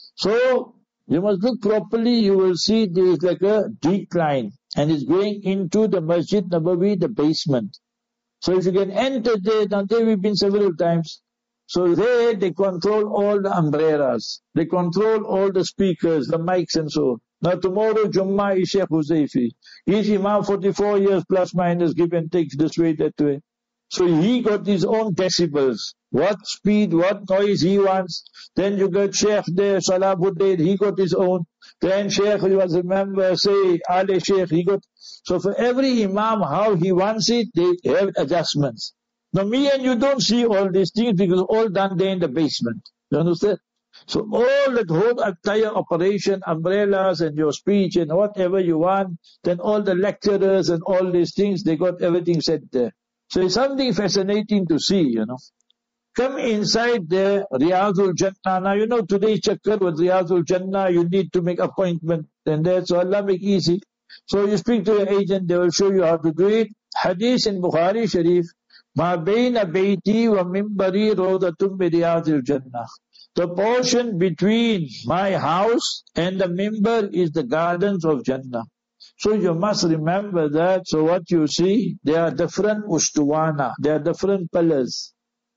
so you must look properly, you will see there is like a decline and it's going into the Masjid Nabawi, the basement. So if you can enter there, now there we've been several times. So there they control all the umbrellas, they control all the speakers, the mics and so on. Now tomorrow Jummah is Sheikh Huzaifi. He's Imam forty-four years plus minus, give and takes this way, that way. So he got his own decibels. What speed, what noise he wants. Then you got Sheikh there, Salahuddin, he got his own. Then Sheikh, you must remember, say, Ali Sheikh, he got. So for every Imam, how he wants it, they have adjustments. Now me and you don't see all these things because all done there in the basement. You understand? So all that whole entire operation, umbrellas and your speech and whatever you want, then all the lecturers and all these things, they got everything set there. So it's something fascinating to see, you know. Come inside the Riyadul Jannah. Now, you know, today's chakkar with Riyadul Jannah, you need to make appointment and that, so Allah make easy. So you speak to your agent, they will show you how to do it. Hadith in Bukhari Sharif, Ma bayna bayti wa mimbari rawdatum bi Riyadul Jannah. The portion between my house and the mimbar is the gardens of Jannah. So you must remember that. So what you see, there are different ustuwana, there are different pillars.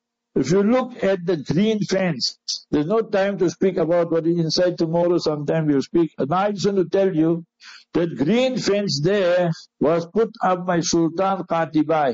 If you look at the green fence, there's no time to speak about what is inside. Tomorrow sometime we'll speak. And I just want to tell you that green fence there was put up by Sultan Qatibai.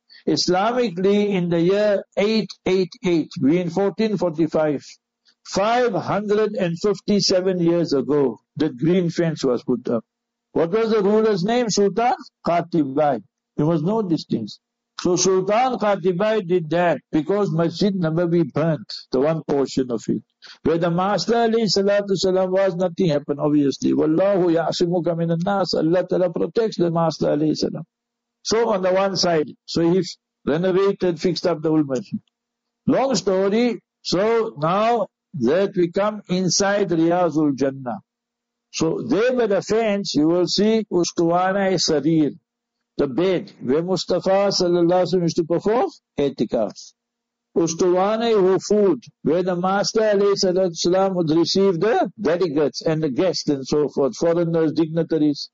Islamically in the year eight eighty-eight, we in fourteen forty-five. five hundred fifty-seven years ago, the green fence was put up. What was the ruler's name? Sultan Qatibai. You must know these things. So Sultan Qatibai did that because Masjid Nabawi burnt, the one portion of it. Where the Master alayhi salatu salam was, nothing happened, obviously. Wallahu ya'asimuka minan nas. Allah Ta'ala protects the Master alayhi salam. So on the one side, so he renovated, fixed up the whole masjid. Long story, so now that we come inside Riyadul Jannah. So there by the fence, you will see Ustuwana Sarir, the bed where Mustafa sallallahu alaihi wasallam used to perform i'tikaf. Ustuwana Wufud, where the Master alayhi salatu salam would receive the delegates and the guests and so forth, foreigners, dignitaries.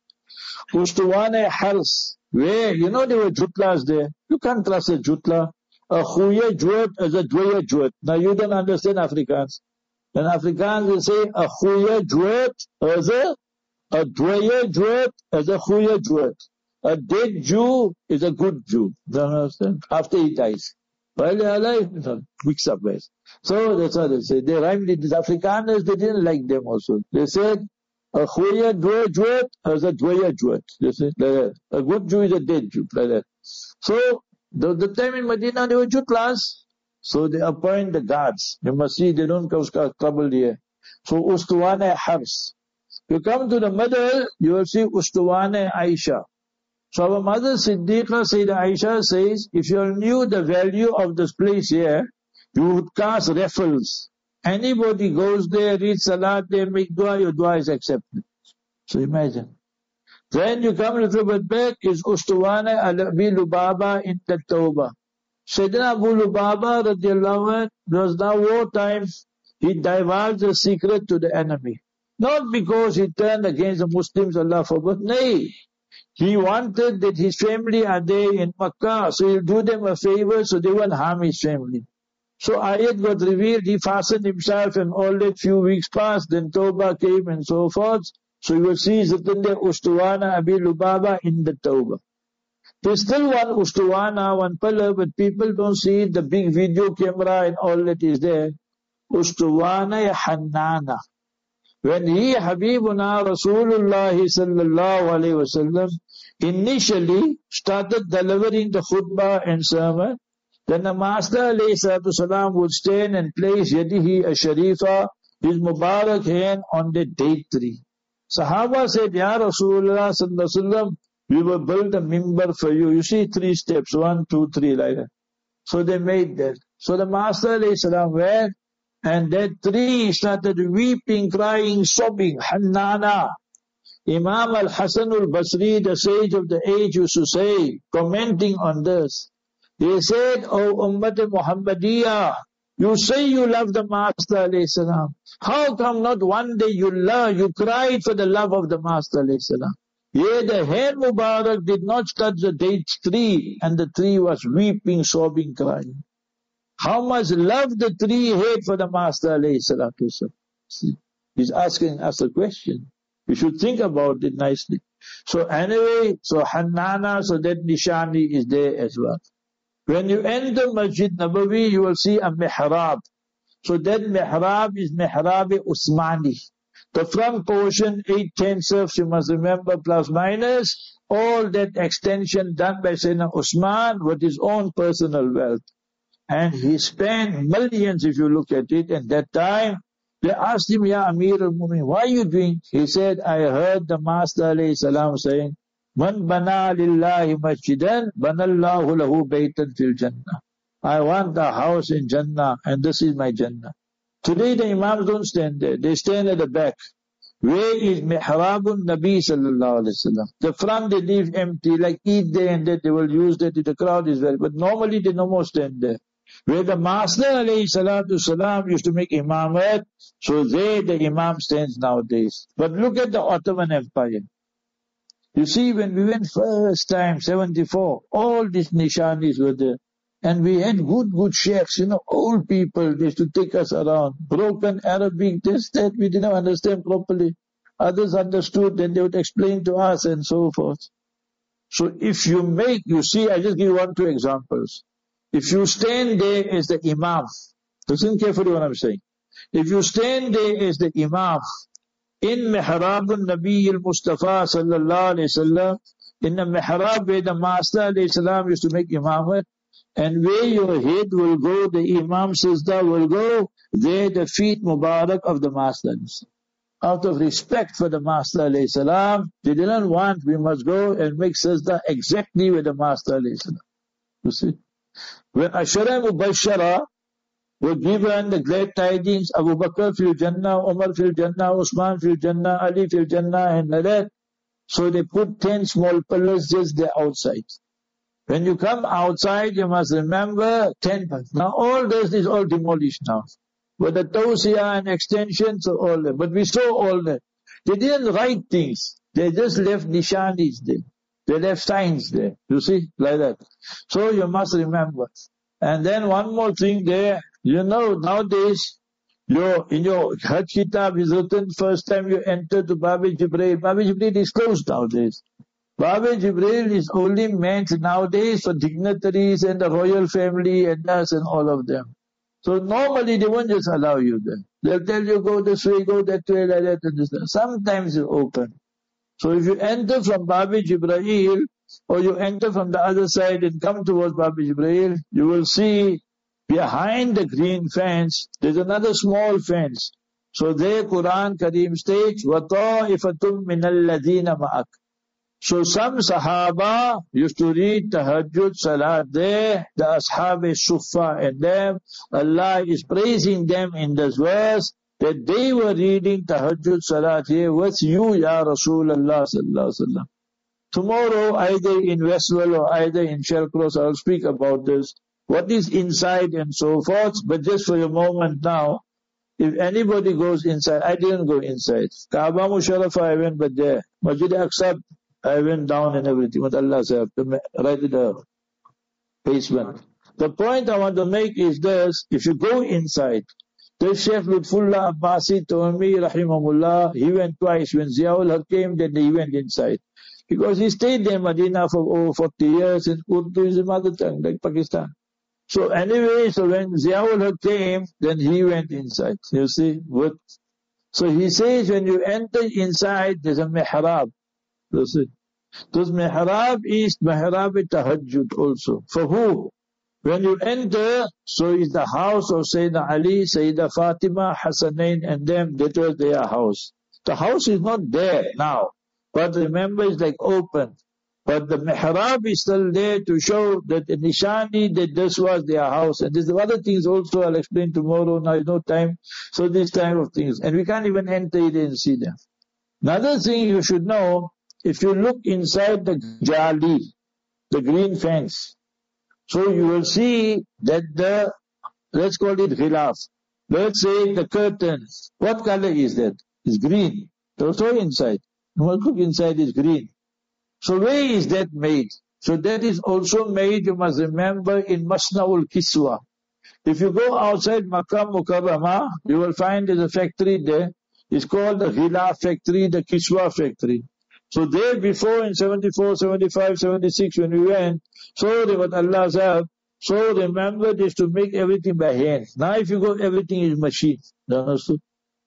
Ustuwana Hars, where, you know, there were jutlas there. You can't trust a jutla. A khuya juat as a dwaya juat. Now you don't understand Afrikaans. And Afrikaans will say a khuya juat as a, a dwaya juat as a khuya juat. A dead Jew is a good Jew. Do you understand? After he dies. While they are alive, mix up guys. So that's what they say. They rhymed it. The Afrikaners, they didn't like them also. They said, a khuya dwaya juat as a dwaya juat. They said, like that. A good Jew is a dead Jew. Like that. So, the, the time in Medina, they were jutlas. So they appoint the guards. You must see, they don't cause trouble here. So Ustuwana Hars. You come to the middle, you will see Ustuwana Aisha. So our mother Siddiqa Sayyidah Aisha says, if you knew the value of this place here, you would cast raffles. Anybody goes there, reads Salat, they make dua, your dua is accepted. So imagine. Then you come a little bit back, is Ustuwana Abi Lubaba in the Tawbah. Sayyidina Abu Lubaba radiallahu anh, there was now war times, he divulged the secret to the enemy. Not because he turned against the Muslims, Allah forbid, nay. He wanted that his family are there in Makkah, so he'll do them a favor so they won't harm his family. So ayat got revealed, he fastened himself and all that few weeks passed, then Tawbah came and so forth. So you will see Zatinde Ustuwana Abi Lubaba in the Tawbah. There's still one Ustuwana, one pillar, but people don't see it, the big video camera and all that is there. Ustuwana Hannana. When he, Habibuna Rasulullah sallallahu alayhi wasallam, initially started delivering the khutbah and sermon, Then the Master ﷺ would stand and place Yadihi Asharifa, his Mubarak hand on the date tree. Sahaba said, Ya Rasulullah sallallahu alaihi wasallam, we will build a mimbar for you. You see three steps, one, two, three, like that. So they made that. So the Master ﷺ went, and that tree started weeping, crying, sobbing, Hannana. Imam al-Hasan al-Basri, the sage of the age, used to say, commenting on this, he said, O Ummat Muhammadiyah, you say you love the Master alayhi salam. How come not one day you love, you cried for the love of the Master alayhi salam? Yea, the hand Mubarak did not touch the date tree, and the tree was weeping, sobbing, crying. How much love the tree had for the Master alayhi salatu wasalam. He's asking us a question. We should think about it nicely. So anyway, so Hannana, so that Nishani is there as well. When you enter Masjid Nabawi, you will see a mihrab. So that mihrab is mihrab Usmani. The front portion, eight ten serfs, you must remember, plus minus, all that extension done by Sayyidina Usman with his own personal wealth. And he spent millions if you look at it. At that time, they asked him, Ya Amir al-Mu'min, why are you doing? He said, I heard the Master alayhi salam saying, Man bana lillahi masjidan, banallahu lahu baytan fil jannah. I want a house in Jannah, and this is my Jannah. Today the Imams don't stand there, they stand at the back. Where is Mihrabun Nabi sallallahu alayhi wasallam? The front they leave empty, like Eid day and that they will use that, the crowd is very, but normally they no more stand there. Where the Master alayhi salatu salam used to make imamat, so there the Imam stands nowadays. But look at the Ottoman Empire. You see, when we went first time, seventy-four, all these nishanis were there. And we had good, good sheikhs, you know, old people, they used to take us around. Broken Arabic, this, that, we didn't understand properly. Others understood, then they would explain to us and so forth. So if you make, you see, I just give you one, two examples. If you stand there as the Imam, listen carefully what I'm saying. If you stand there as the Imam, in Mihrabun Nabi al-Mustafa sallallahu alayhi wasallam, in the Mihrab where the Master alayhi salam used to make imamat, and where your head will go, the Imam Sajda will go, there the feet Mubarak of the Master. Out of respect for the Master alayhi salam, they didn't want, we must go and make Sajda exactly where the Master alayhi salam. You see? When Ashara Mubashara were given the glad tidings, Abu Bakr fil Jannah, Umar fil Jannah, Usman fil Jannah, Ali fil Jannah, and like that. So they put ten small pillars just there outside. When you come outside, you must remember ten pillars. Now all this is all demolished now. But the tawsiyah and extensions are all there. But we saw all that. They didn't write things. They just left nishanis there. They left signs there. You see, like that. So you must remember. And then one more thing there. You know, nowadays, your, in your Hajj Kitab is written, first time you enter to Babi Jibreel. Babi Jibreel is closed nowadays. Babi Jibreel is only meant nowadays for dignitaries and the royal family and us and all of them. So normally they won't just allow you there. They'll tell you go this way, go that way, like that and this. Sometimes it's open. So if you enter from Babi Jibreel, or you enter from the other side and come towards Babi Jibreel, you will see behind the green fence, there's another small fence. So there Quran Kareem states, وَطَائِفَةٌ مِّنَ الَّذِينَ مَعَكَ. So some Sahaba used to read Tahajjud Salat there, the Ashab Suffa and them. Allah is praising them in this verse, that they were reading Tahajjud Salat here with you, Ya Rasulullah sallallahu alaihi wasallam. Tomorrow, either in Westwell or either in Shellcross, I'll speak about this. What is inside and so forth. But just for a moment now, if anybody goes inside, I didn't go inside. Kaaba Musharraf, I went but there. Masjid Aqsa, I went down and everything. What Allah said, right in the basement. The point I want to make is this, if you go inside, the Shaykh Lutfullah Abbasi told me, Rahimahullah, he went twice. When Ziaul Haq came, then he went inside. Because he stayed there in Medina for over forty years, and Urdu is his mother tongue, like Pakistan. So anyway, so when Ziaul Haq came, then he went inside. You see, what? So he says, when you enter inside, there's a mihrab. You see, this mihrab is mihrab tahajjud also. For who? When you enter, so is the house of Sayyidina Ali, Sayyidah Fatima, Hassanain and them, that was their house. The house is not there now, but remember it's like open. But the mihrab is still there to show that the nishani, that this was their house. And there's other things also I'll explain tomorrow, now is no time. So this type of things. And we can't even enter it and see them. Another thing you should know, if you look inside the jali, the green fence, so you will see that the, let's call it ghilaf. Let's say the curtains. What color is that? It's green. Also inside. What look inside is green. So where is that made? So that is also made, you must remember, in Masna'ul Kiswa. If you go outside Makkah Mukarramah, you will find there's a factory there. It's called the Ghilaf factory, the Kiswa factory. So there before in seventy-four, seventy-five, seventy-six when we went, so they what Allah said, so remember this to make everything by hand. Now if you go, everything is machine. You understood?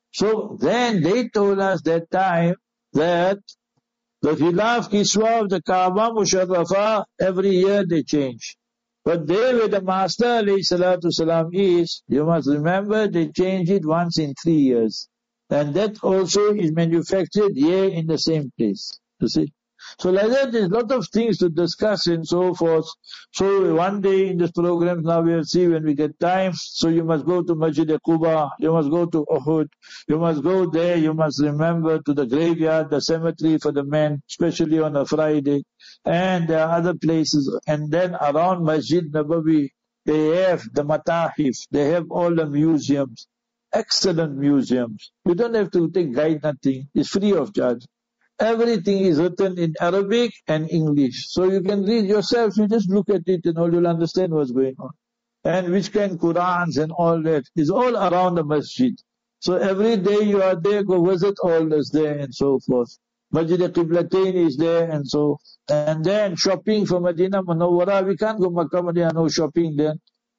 So then they told us that time that the Ghilaf Kiswa of the Kaaba Musharrafa, every year they change. But there where the Master alayhi salatu salam is, you must remember they change it once in three years. And that also is manufactured here in the same place. You see? So like that, there's a lot of things to discuss and so forth. So one day in this program, now we'll see when we get time. So you must go to Masjid Quba, you must go to Uhud, you must go there, you must remember to the graveyard, the cemetery for the men, especially on a Friday. And there are other places. And then around Masjid Nabawi, they have the matahif, they have all the museums. Excellent museums. You don't have to take guide, nothing. It's free of charge. Everything is written in Arabic and English. So you can read yourself, you just look at it and all you'll understand what's going on. And which kind Qurans and all that is all around the masjid. So every day you are there, go visit all that's there and so forth. Masjid Qiblatain is there and so. And then shopping for Medina Munawwara, we can't go Makkah Medina, no shopping there.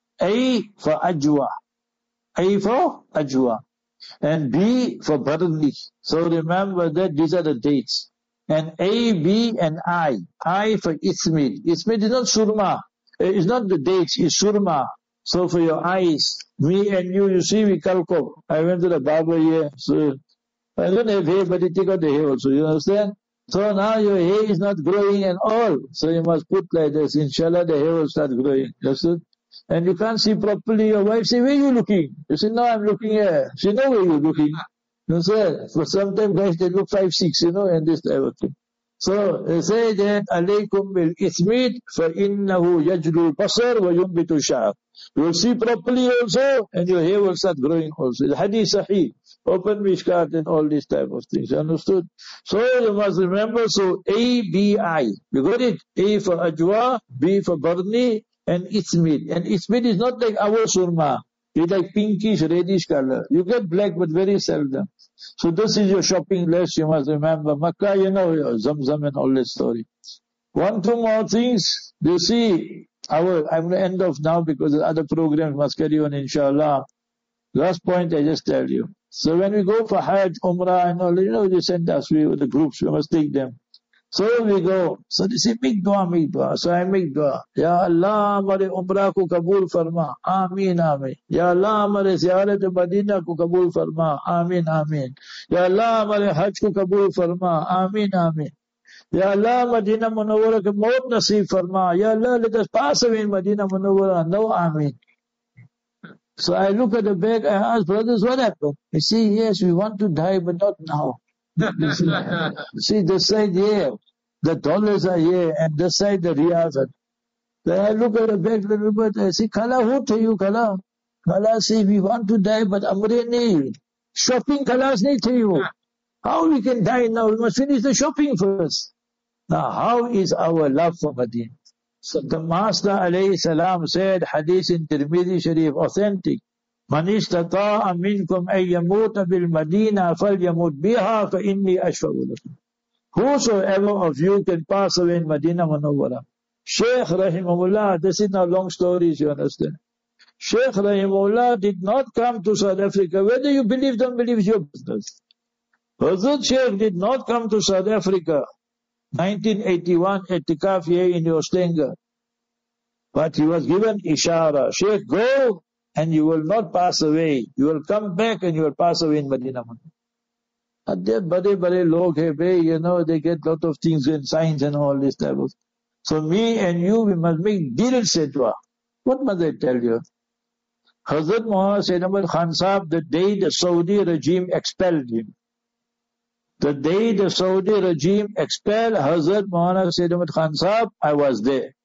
A for Ajwa. A for Ajwa. And B for Barni. So remember that these are the dates. And A, B and I. I for Ismid. Ismid is not surma. It's not the dates, it's surma. So for your eyes, me and you, you see we kalko. I went to the barber here. So I don't have hair, but it take out the hair also. You understand? So now your hair is not growing at all. So you must put like this. Inshallah the hair will start growing. Understood? And you can't see properly, your wife say, where are you looking? You say, no, I'm looking here. She know where you're looking. You say, for sometimes guys, they look five, six, you know, and this type of thing. So, they say that, alaykum bil ismid, fa innahu yajlu basar wa yumbitu sha'ab. You will see properly also, and your hair will start growing also. The hadith sahih, open mishkat and all these type of things. Understood? So, you must remember, so A, B, I. You got it? A for Ajwa, B for Barni, and Ismid. And Ismid is not like our surma. It's like pinkish, reddish color. You get black, but very seldom. So this is your shopping list. You must remember. Makkah, you know, Zamzam and all that story. One, two more things. You see, our, I'm going to end off now because the other programs must carry on, inshallah. Last point I just tell you. So when we go for Hajj, Umrah and all, you know, they send us, we with the groups, we must take them. So we go. So they say, make dua, make dua. So I make dua. Ya Allah, hamare umrah ko kabul farma. Ameen, ameen. Ya Allah, hamare ziyarat Madina ko kabul farma. Ameen, ameen. Ya Allah, hamare hajj ko kabul farma. Ameen, ameen. Ya Allah, Madina Munawwara ke maut nasib farma. Ya Allah, let us pass away in Madina Munawwara. No, ameen. So I look at the back, I ask, brothers, what happened? They say, yes, we want to die, but not now. See, this side here, the dollars are here, and this side the riyals are. Then I look at the back little bit, I say, Kala, who to you, Kala? Kala say, we want to die, but Amre nahi. Shopping Kala's nahi to you. How we can die now? We must finish the shopping first. Now, how is our love for Medina? So the Master alayhi salam said, hadith in Tirmidhi Sharif, authentic. Man istata'a minkum ay yamuta bil Madina fal yamut biha fa inni ashfa'u lakum. Whosoever of you can pass away in Madina Munawwara. Shaykh Rahimahullah, this is not long stories, you understand. Shaykh Rahimahullah did not come to South Africa. Whether you believe, don't believe is your business. Hazrat Shaykh did not come to South Africa. nineteen eighty-one, Etikaf here in Ostenga. But he was given ishara, Sheikh, go and you will not pass away. You will come back and you will pass away in Medina. And there bade bade log hai, bhai, you know, they get lot of things in science and all this type of. So me and you, we must make dil se dua. What must I tell you? Hazrat Muhammad Sayyid Ahmad Khan Sahab, the day the Saudi regime expelled him, the day the Saudi regime expelled Hazrat Muhammad Sayyid Ahmad Khan Sahab, I was there.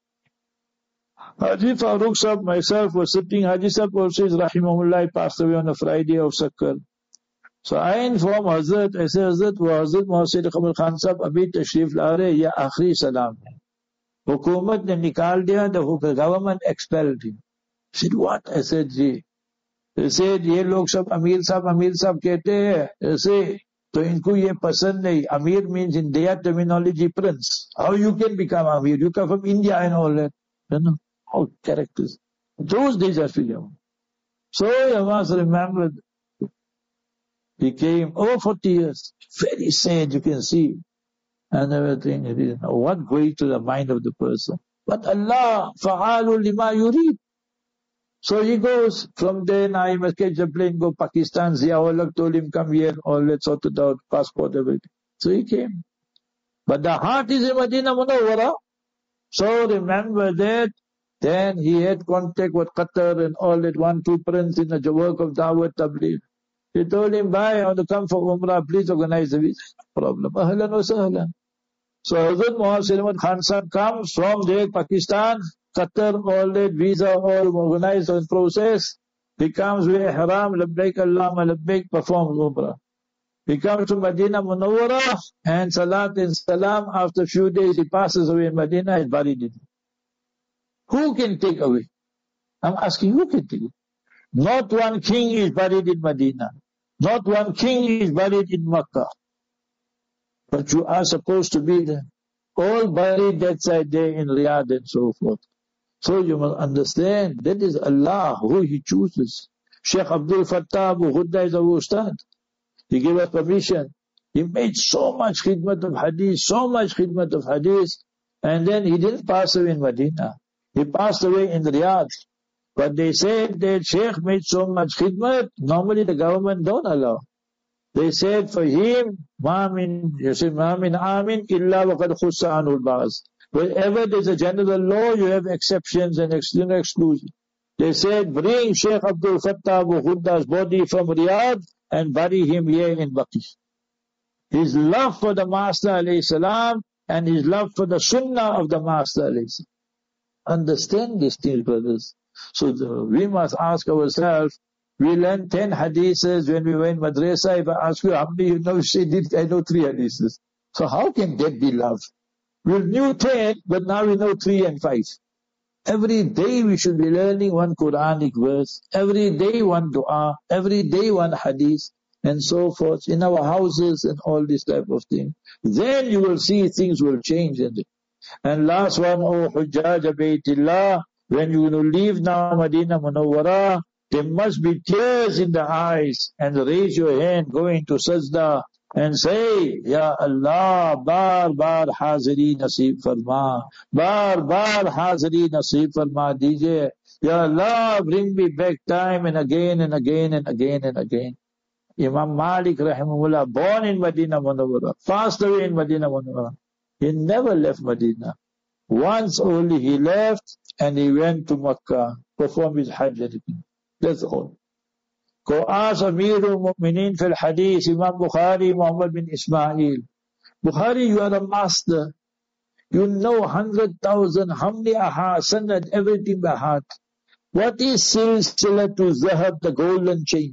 Haji Farooq Sahab, myself was sitting. Haji Sahab also is Rahimahullah, passed away on a Friday of Sakkar. So I inform Hazrat, I say, Hazrat, wo Hazrat Muhammad Sayyid Ahmad Khan Sahab abhi tashrif la rahe, ya akhri salam hai. Hukumat ne nikal diya, the government expelled him. I said, what? I said, ji. He said, ye log sab Amir Sahab, Amir Sahab kehte hai. I say, to inko ye pasand nahi. Amir means in their terminology prince. How you can become Amir? You come from India and all that. You know, all characters. Those days are film. So I must remember, he came over forty years. Very sage, you can see. And everything. It is what going to the mind of the person. But Allah, fa'alu lima yurid. So he goes, from there now he must catch the plane, go Pakistan. Ziaullah told him, come here, all let's sort it out, passport, everything. So he came. But the heart is in Medina Munawwara. So remember that, then he had contact with Qatar and all that, one, two prince in the work of Dawat Tabligh. He told him, bye, I want to come for Umrah, please organize the visa. No problem. Ahlan wa sahlan. So Hazrat Muhammad Sayyid Ahmad Khan Sahab comes from there, Pakistan, Qatar, all that, visa, all organized and process. He comes with Ihram, Labbaik Allahumma Labbaik, performs Umrah. He comes to Medina Munawwara and Salat and Salam. After a few days he passes away in Medina, is buried in. Who can take away? I'm asking, who can take away? Not one king is buried in Medina. Not one king is buried in Makkah. But you are supposed to be there. All buried that side there in Riyadh and so forth. So you must understand, that is Allah who He chooses. Sheikh Abdul Fattah Abu Ghudda is our Ustad. He gave us permission. He made so much khidmat of hadith, so much khidmat of hadith, and then he didn't pass away in Medina. He passed away in Riyadh. But they said that Sheikh made so much khidmat, normally the government don't allow. They said for him, ma min, you say, ma min amin illa waqad khussa anul ba'az. Wherever there's a general law, you have exceptions and exclusions. They said, bring Sheikh Abdul Fattah Abu Ghudda's body from Riyadh and bury him here in Baqi. His love for the Master alayhi salam and his love for the Sunnah of the Master alayhi salam. Understand these things, brothers. So the, we must ask ourselves, we learned ten hadiths when we were in madrasa. If I ask you how many you know, she did, I know three hadiths. So how can that be love? We knew ten, but now we know three and five. Every day we should be learning one Quranic verse. Every day one dua. Every day one hadith. And so forth. In our houses and all this type of thing. Then you will see things will change. And last one, O Hujjaj Baytillah, when you will leave now Medina Munawwara, there must be tears in the eyes. And raise your hand, go into sajda. And say, Ya Allah, bar bar haziri naseeb farma, bar bar haziri naseeb farma dijiye. Ya Allah, bring me back time and again and again and again and again. Imam Malik rahimahullah, born in Medina Munawwara, passed away in Medina Munawwara. He never left Medina. Once only he left and he went to Makkah, performed his Hajj. That's all. Go ask Amirul Mu'mineen fil Hadith, Imam Bukhari, Muhammad bin Ismail. Bukhari, you are a master. You know hundred thousand, how many ahad, sanad, everything by heart. What is silsila to zahab, the golden chain?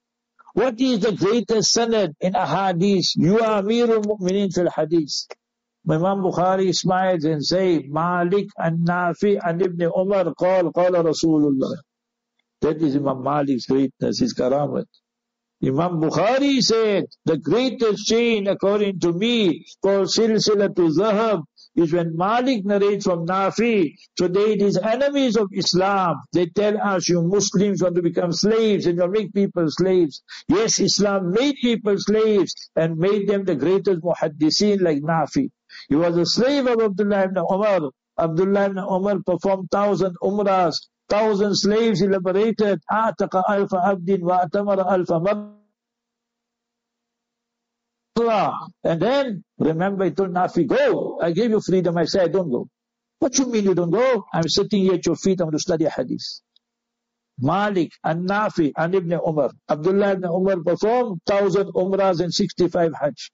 What is the greatest sanad in ahadith? You are Amirul Mu'mineen fil Hadith. Imam Bukhari smiles and say, Malik an Nafi an Ibn Umar qala qala Rasulullah. That is Imam Malik's greatness, his karamat. Imam Bukhari said, the greatest chain according to me, called Silsilatu Zahab, is when Malik narrates from Nafi. Today it is enemies of Islam. They tell us you Muslims want to become slaves and you make people slaves. Yes, Islam made people slaves and made them the greatest muhaddiseen like Nafi. He was a slave of Abdullah ibn Umar. Abdullah ibn Umar performed thousand umrahs, thousand slaves he liberated, ataqa alfa abdin wa atamara alfa marra. And then, remember, he told Nafi, go. I gave you freedom. I said, don't go. What you mean you don't go? I'm sitting here at your feet. I'm going to study hadith. Malik and Nafi and Ibn Umar. Abdullah ibn Umar performed thousand umrahs and sixty-five hajj.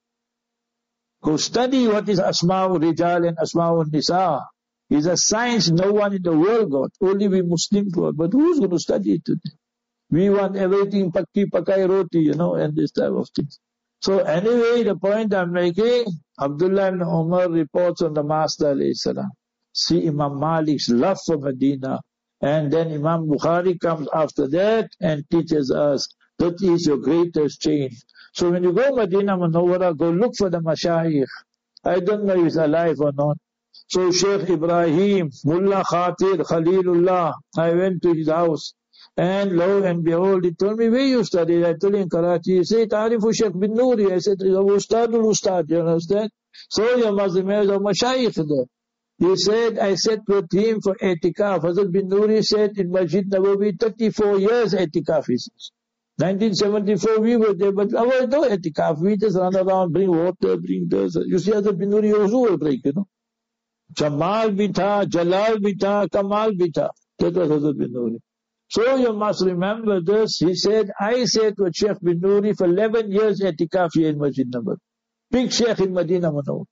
Go study what is Asma'ul Rijal and Asma'ul Nisa. It's a science no one in the world got. Only we Muslims got. But who's going to study it today? We want everything pakki pakai roti, you know, and this type of things. So anyway, the point I'm making, Abdullah ibn Umar reports on the Master alayhi salam. See Imam Malik's love for Medina. And then Imam Bukhari comes after that and teaches us that is your greatest change. So when you go Medina Munawwara, go look for the Mashayikh. I don't know if he's alive or not. So Sheikh Ibrahim, Mullah Khatir, Khalilullah, I went to his house. And lo and behold, he told me, where you studied? I told him in Karachi. He said, Tarifu Sheikh bin Nouri. I said, Ustadul Ustad, you understand? So you must remember the Mashayikh there. He said, I sat with him for etikaf. Hazrat bin Nouri said in Masjid Nabawi, thirty-four years etikaf. He says. nineteen seventy-four we were there, but our no etikaf. We just run around, bring water, bring this. You see, Hazrat bin Nouri also will break, you know. Jamal bhi tha, Jalal bhi tha, Kamal bhi tha. That was Hazrat bin Nouri. So you must remember this. He said, I sat with Sheikh bin Nouri for eleven years etikaf here in Masjid Nabawi. Big Sheikh in Medina Munawwara.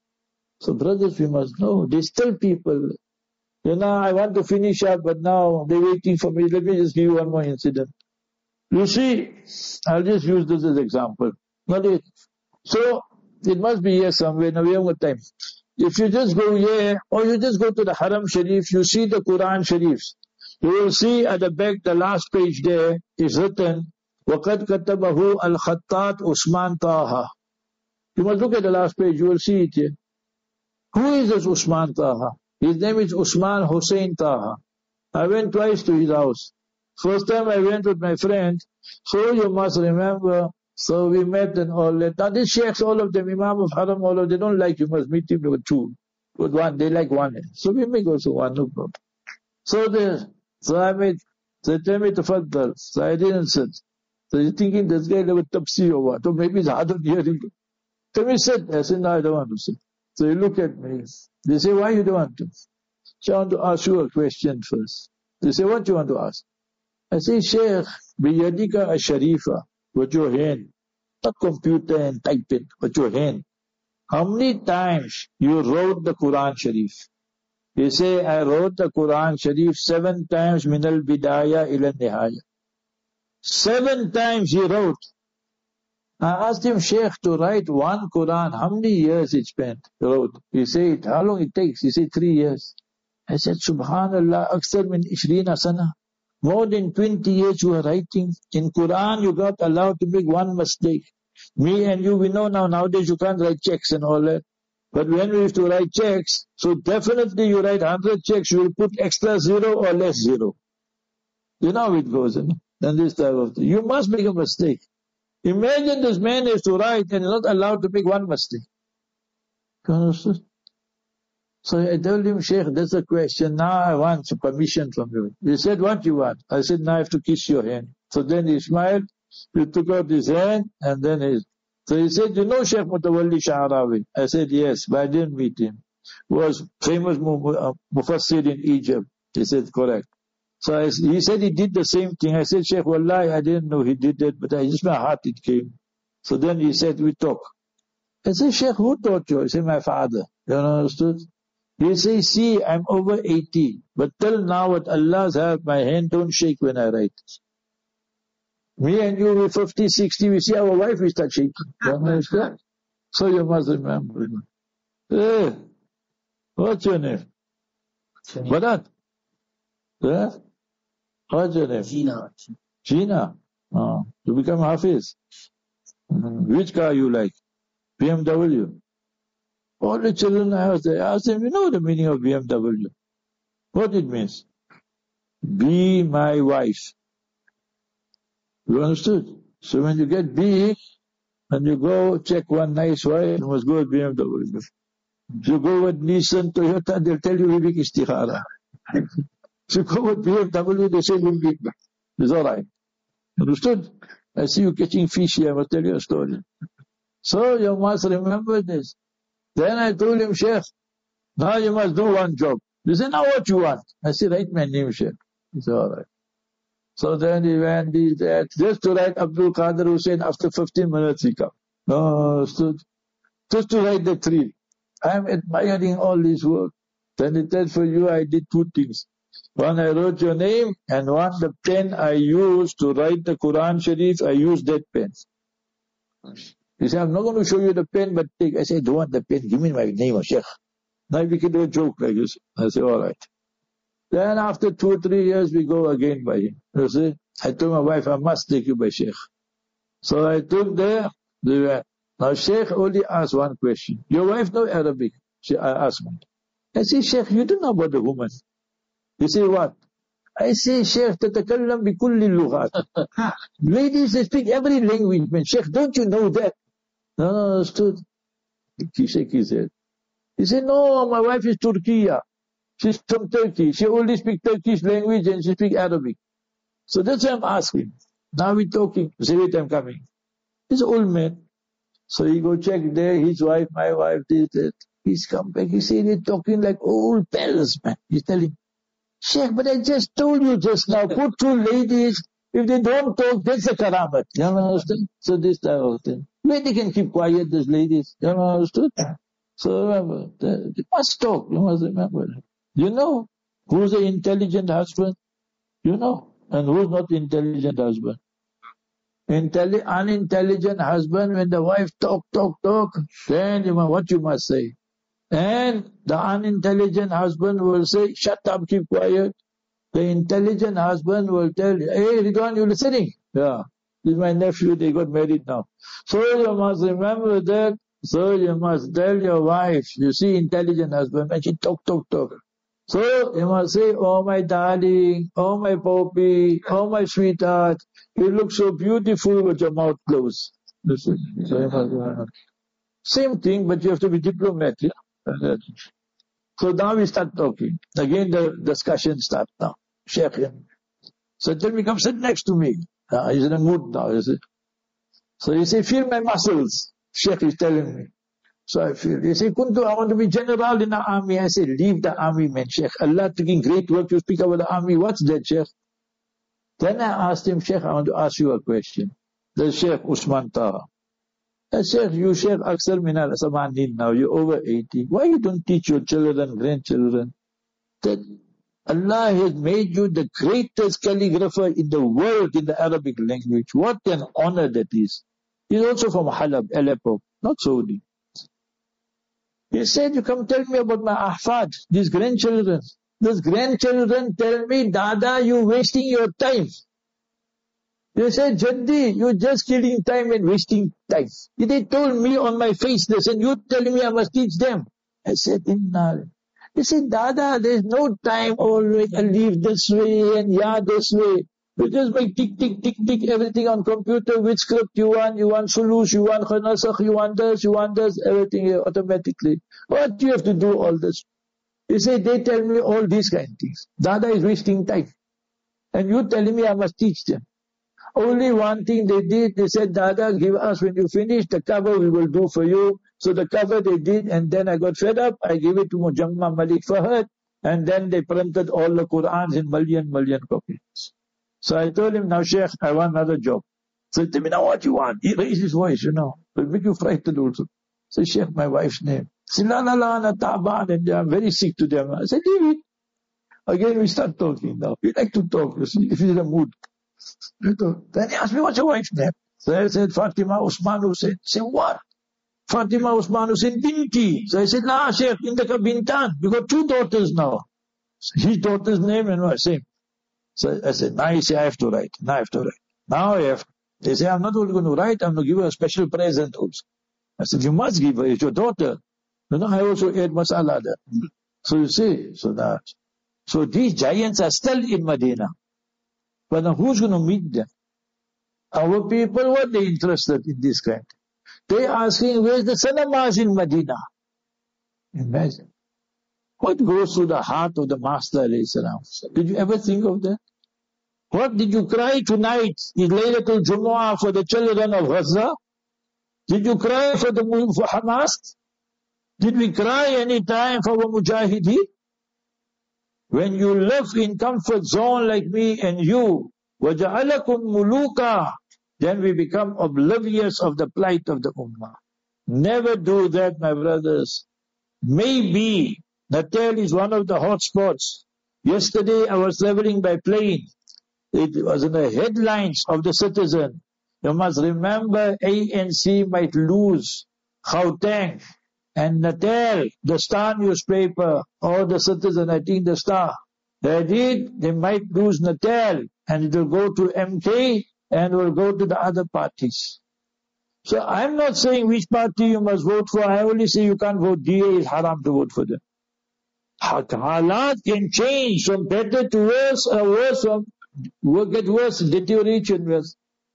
So brothers, we must know, there's still people, you know, I want to finish up, but now they're waiting for me. Let me just give you one more incident. You see, I'll just use this as example. Not it. So, it must be here somewhere, now we have got time. If you just go here, or you just go to the Haram Sharif, you see the Quran Sharifs. You will see at the back, the last page there, is written, وَقَدْ كَتَبَهُ الْخَطَّاتُ Usman Taha. You must look at the last page, you will see it here. Who is this Usman Taha? His name is Usman Hussain Taha. I went twice to his house. First time I went with my friend, so you must remember, so we met and all that. Now these sheikhs, all of them, Imam of Haram, all of them, they don't like you, must meet him with two. With one, they like one. So we make also one, no problem. So the, so I made, so they tell me to faddal. So I didn't sit. So you're thinking this guy never tapsi or what? Or maybe it's hard on hearing. Tell me sit. I said, no, I don't want to sit. So you look at me. They say, why you don't want to? So I want to ask you a question first. They say, what do you want to ask? I say, Sheikh, biyadika a-sharifa, with your hand. Not computer and type it, with your hand. How many times you wrote the Quran Sharif? You say, I wrote the Quran Sharif seven times, min al-bidaya ila nihaya. Seven times he wrote. I asked him, Sheikh, to write one Quran, how many years it spent? He wrote. He said, how long it takes? He said, three years. I said, Subhanallah, aksar min ishrina sana. More than twenty years you are writing. In Quran, you got allowed to make one mistake. Me and you, we know now, nowadays you can't write checks and all that. But when we used to write checks, so definitely you write one hundred checks, you will put extra zero or less zero. You know how it goes, you know? Then this type of thing. You must make a mistake. Imagine this man is to write and is not allowed to make one mistake. You understand? So I told him, Sheikh, that's a question. Now I want some permission from you. He said, what you want? I said, now I have to kiss your hand. So then he smiled, he took out his hand, and then he, so he said, you know Sheikh Mutawalli Sha'arawi? I said, yes, but I didn't meet him. He was famous Mufassir in Egypt. He said, correct. So I, he said he did the same thing. I said, Sheikh, wallahi, I didn't know he did that, but I just, my heart it came. So then he said, we talk. I said, Sheikh, who taught you? I said, my father. You understood? He said, see, I'm over eighty, but till now with Allah's help, my hand don't shake when I write. Me and you, we're fifty, sixty, we see our wife, we start shaking. You understand? So you must remember. Hey, what's your name? What? Yeah? What's your name? Gina. Gina. Oh, you become Hafiz. Mm-hmm. Which car you like? B M W. All the children I was there, I asked them, you know the meaning of B M W? What it means? Be my wife. You understood? So when you get big, and you go check one nice wife, you must go with B M W. If you go with Nissan, Toyota, they'll tell you Vivek Istikhara. If you go with B M W, they say Vivek. It's alright. Understood? I see you catching fish here, I must tell you a story. So you must remember this. Then I told him, Sheikh, now you must do one job. He said, now what you want? I said, write my name, Sheikh. He said, alright. So then he went, he said, just to write Abdul Qadir Hussain, after fifteen minutes he come. No, stood. Just to write the three. I am admiring all this work. Then he said, for you I did two things. One, I wrote your name, and one, the pen I used to write the Quran Sharif, I used that pen. He said, I'm not going to show you the pen, but take. I said, don't want the pen, give me my name, oh, Sheikh. Now we can do a joke like this. I said, alright. Then after two or three years, we go again by him. You see, I told my wife, I must take you by Sheikh. So I took there, they went. Now Sheikh only asked one question. Your wife know Arabic? She I asked me. I said, Sheikh, you don't know about the woman. He said, what? I say, Sheikh, تتكلم بكل اللغات. Ladies, they speak every language. Man, Sheikh, don't you know that? No, no, understood. He shook his head. He said, no, my wife is Turkiya. She's from Turkey. She only speaks Turkish language and she speaks Arabic. So that's why I'm asking. Now we're talking. Say, wait, I'm coming. He's an old man. So he go check there, his wife, my wife, this, that. He's come back. He said, they're talking like old pals, man. He's telling, Sheikh, but I just told you just now, put two ladies, if they don't talk, that's a karamat. You understand? So this type of thing. Where they can keep quiet, these ladies. You understood? So remember, they must talk. You must remember. You know who's an intelligent husband? You know. And who's not intelligent husband? Intelli unintelligent husband, when the wife talk, talk, talk, then you must, what you must say. And the unintelligent husband will say, shut up, keep quiet. The intelligent husband will tell you, hey, Ridwan, you listening? Yeah. This is my nephew, they got married now. So you must remember that. So you must tell your wife, you see intelligent husband, and she talk, talk, talk. So you must say, oh my darling, oh my puppy, oh my sweetheart, you look so beautiful with your mouth closed. Listen. So you must, same thing, but you have to be diplomatic. Yeah? So now we start talking. Again the discussion starts now. Sheikh. So tell me, come sit next to me. Uh, he's in a mood now, you see. So you say, feel my muscles. Sheikh is telling me. So I feel. He say, Kuntu, I want to be general in the army. I say, leave the army, man, Sheikh. Allah taking great work, you speak about the army. What's that, Sheikh? Then I asked him, Sheikh, I want to ask you a question. The Sheikh Usman Taha. I said, you Sheikh Aksar Minar Samanin now, you're over eighty. Why you don't teach your children, grandchildren, that Allah has made you the greatest calligrapher in the world in the Arabic language. What an honor that is. He's also from Halab, Aleppo, not Saudi. He said, you come tell me about my ahfad, these grandchildren. These grandchildren tell me, Dada, you're wasting your time. They said, Jaddi, you're just killing time and wasting time. They told me on my face this, and you're telling me I must teach them. I said, Inna. They said, Dada, there's no time always, I leave this way and yeah, this way. You just make tick, tick, tick, tick, everything on computer, which script you want, you want Sulus, you want Khanasakh, you want this, you want this, everything here automatically. What do you have to do all this? They say, they tell me all these kind of things. Dada is wasting time. And you telling me I must teach them. Only one thing they did, they said, Dada, give us when you finish the cover we will do for you. So the cover they did, and then I got fed up, I gave it to Mujamma Malik Fahad, and then they printed all the Qur'ans in million, million copies. So I told him, now Sheikh, I want another job. So he told me, now what you want? He raised his voice, you know. It will make you frightened also. So Sheikh, my wife's name. He said, la la la, na ta'ban, and I'm very sick to them. I said, leave it. Again we start talking now. We like to talk, you see, if he's in a mood. Then he asked me, what's your wife's name? So I said, Fatima Usman Hussain. He said, what? Fatima Usman Hussain Binti. So I said, nah, Sheikh, Indaka Bintan. You got two daughters now. So his daughter's name and my same. So I said, now you say I have to write. Now I have to write. Now I have. They say, I'm not only going to write, I'm going to give her a special present also. I said, you must give her, it's your daughter. You know, I also ate masala there. So you see, so that. So these giants are still in Medina. But now who's going to meet them? Our people, what they interested in this kind? They asking, where's the cinemas in Medina? Imagine. What goes through the heart of the Master alayhi salam? Did you ever think of that? What did you cry tonight in Laylatul Jumu'ah for the children of Gaza? Did you cry for the for Hamas? Did we cry any time for our Mujahideen? When you live in comfort zone like me and you, وَجَعَلَكُمْ مُلُوكًا, then we become oblivious of the plight of the Ummah. Never do that, my brothers. Maybe Natal is one of the hot spots. Yesterday I was traveling by plane. It was in the headlines of the Citizen. You must remember A N C might lose Gauteng and Natal, the Star newspaper, or the Citizen, I think the Star. They did, they might lose Natal and it will go to M K and will go to the other parties. So I'm not saying which party you must vote for. I only say you can't vote D A, it's haram to vote for them. Halat can change from better to worse, or worse from will get worse, deterioration worse.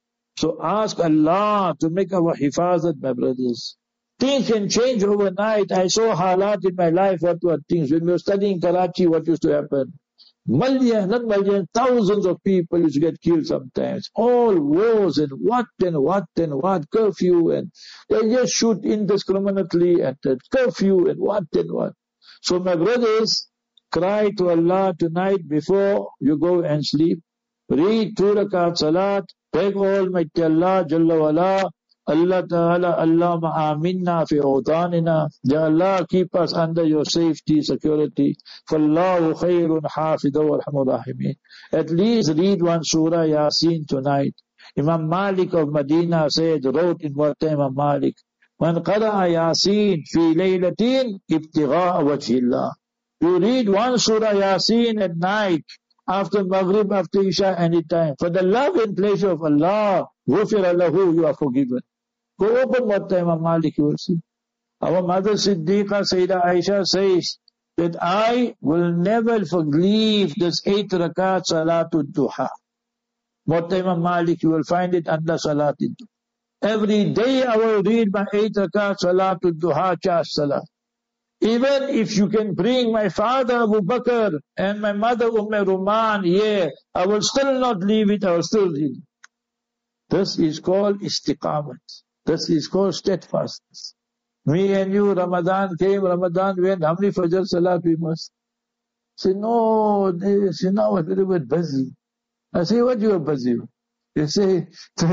So ask Allah to make our hifazat, my brothers. Things can change overnight. I saw halat in my life, what were things. When we were studying Karachi, what used to happen? Millions, not millions, thousands of people used to get killed sometimes. All wars and what and what and what, curfew, and they just shoot indiscriminately at the curfew and what and what. So my brothers, cry to Allah tonight before you go and sleep. Read two rakat salat. Beg Almighty Allah Jalla wala, Allah Ta'ala, Allahumma aminna fi awtanina. Ya Allah, keep us under your safety, security. Fallahu khayrun hafidha warhamur rahimin. At least read one surah Yasin tonight. Imam Malik of Medina said, wrote in what time Imam Malik, Man qara'a Yasin fi laylatin ibtigha'a wajhillah. You read one surah Yasin at night, after Maghrib, after Isha, any time. For the love and pleasure of Allah, ghufira lahu, you are forgiven. Go open what time Imam Malik, you will see. Our mother Siddiqa, Sayyidah Aisha says that I will never leave this eight rakat Salatul Duha. What time Imam Malik, you will find it under Salatul Duha. Every day I will read my eight rakat Salatul Duha, Chas Salat. Even if you can bring my father Abu Bakr and my mother Umm Ruman here, I will still not leave it, I will still read it. This is called istiqamat. This is called steadfastness. Me and you, Ramadan came, Ramadan went, how many Fajr Salat we must? Say, no, they say, now I'm a little bit busy. I say, what you are busy with? You say,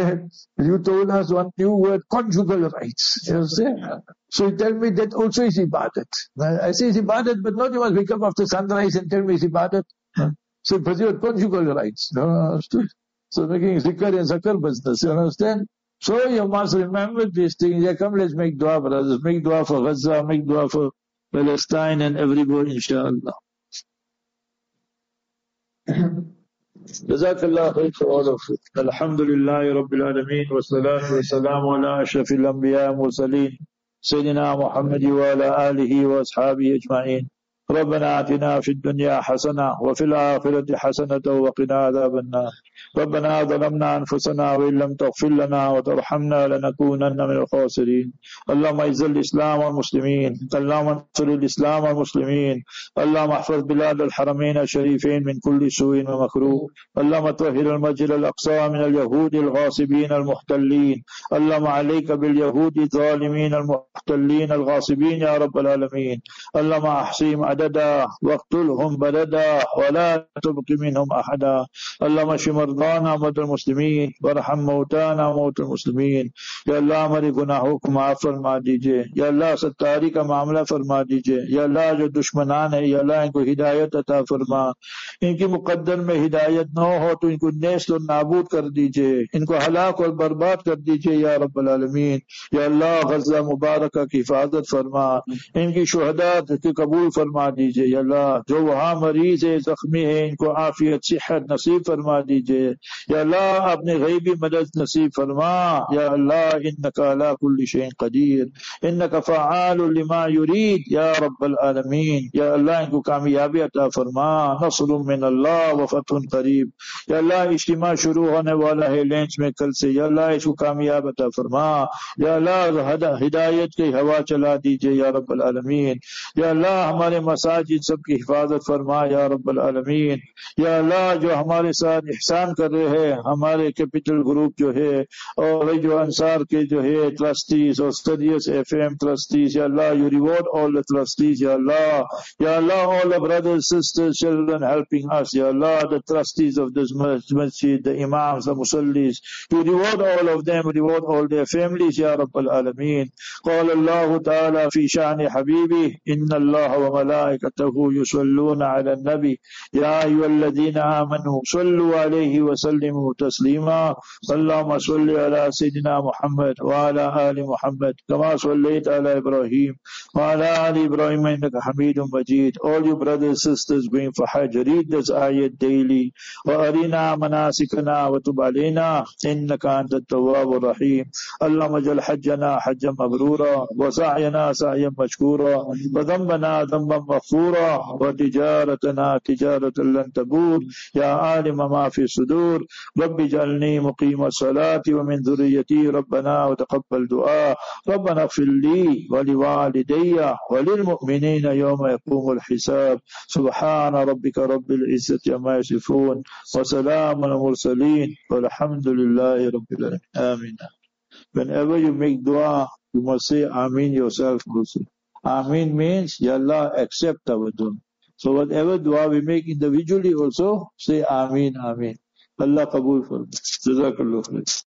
you told us one new word, conjugal rights. You say, so you tell me that also is ibadat. I say it's ibadat, but not you must wake up after sunrise and tell me it's ibadat. So busy with conjugal rights. No, understood? So making zikr and zakr business, you understand? So you must remember these things. Yeah, come, let's make dua, brothers. Make dua for Gaza, make dua for Palestine and everybody, inshallah. جزاك الله خير for all of it. الحمد لله رب العالمين والصلاة والسلام على أشرف الأنبياء والمرسلين سيدنا محمد وعلى آله وأصحابه أجمعين. ربنا آتنا في الدنيا حسنة وفي الآخرة حسنة وقنا عذاب النار. ربنا ظلمنا أنفسنا وإن لم تغفر لنا وترحمنا لنكونن من الخاسرين. اللهم اعز الإسلام والمسلمين. اللهم انصر الإسلام والمسلمين. اللهم احفظ بلاد الحرمين الشريفين من كل سوء ومكروه. اللهم طهر المسجد الأقصى من اليهود الغاصبين المحتلين. اللهم عليك باليهود الظالمين المحتلين الغاصبين يا رب العالمين. اللهم أحصيهم عددا واقتلهم بددا ولا تبق منهم أحدا. اللهم اشف مرضانا ومرضى المسلمين وارحم موتانا وموتى المسلمين. या अल्लाह हमारे गुनाहों को माफ फरमा दीजिए. या अल्लाह सत्तारी का मामला फरमा दीजिए. या अल्लाह जो दुश्मनान है, या अल्लाह इनको हिदायत अता फरमा. इनकी मुकद्दर में हिदायत न हो तो इनको नेस्त और नाबूद कर दीजिए. इनको हलाक और बर्बाद कर दीजिए या रब्बल आलमीन. या अल्लाह गज़ा मुबारक की हिफाजत फरमा. इनकी शुहदा की कबूल फरमा दीजिए। या अल्लाह जो वहाँ मरीज है, जख्मी है, इनको आफियत सेहत नसीब फरमा दीजिए। या अल्लाह अपने गैबी मदद नसीब फरमा। या अल्लाह इन्नका अला कुल्ली शैइन कदीर, इन्नका फ़अआलुन लिमा युरीद या रब्बल आलमीन। या अल्लाह इनको कामयाबी अता फरमा, नस्रुम मिनल्लाह व फतहुन करीब। या अल्लाह इज्तिमा शुरू होने वाला है लेंस में कल से। या अल्लाह इसको कामयाब अता फरमा। या अल्लाह हिदायत की हवा चला दीजिए या रब्बल आलमीन। या अल्लाह हमारे मसाजिद सब की हिफाजत फरमा या रब्बल आलमीन। या अल्लाह जो हमारे साथ एहसान कर रहे हैं, हमारे कैपिटल ग्रुप जो है और जो अंसार के जो है ट्रस्टीज और स्टडीज एफ एम ट्रस्टीज, या Allah you reward all the trustees. या अल्लाह, या Allah all the brothers, sisters, children helping us. Ya Allah, the trustees of this masjid, the imams, the musallis, you reward all of them, reward all their families, Ya Rabbal Alameen. قال الله تعالى في شأن حبيبه إن الله وملائكته يصلون على النبي يا أيها الذين آمنوا صلوا عليه وسلموا تسليما. اللهم صل على سيدنا محمد وعلى آل محمد كما صليت على إبراهيم وعلى آل إبراهيم إنك حميد مجيد. All you brothers, sisters going for Hajj, read this ayat daily. وَأَرِنَا مَنَاسِكَنَا وَتُبْ عَلَيْنَا إِنَّكَ أَنْتَ التَّوَّابُ الرَّحِيمُ. اللهم اجعل حجنا حجا مبرورا وسعينا سعيا مشكورا وذنبنا ذنبا مغفورا وتجارتنا تجارة لن تبور. يا عالم ما في الصدور رب اجعلني مقيم الصلاة ومن ذريتي ربنا وتقبل دعاء. ربنا اغفر لي ولوالدي وللمؤمنين يوم يقوم الحساب. سبحان ربك رب العزة عما يصفون وسلام على المرسلين والحمد لله رب العالمين. آمين. Whenever you make dua, you must say Ameen yourself also. Ameen means, Ya Allah, accept our dua. So whatever dua we make individually also, say Ameen, Ameen. Allah Qabul for me. Jazakallah khair.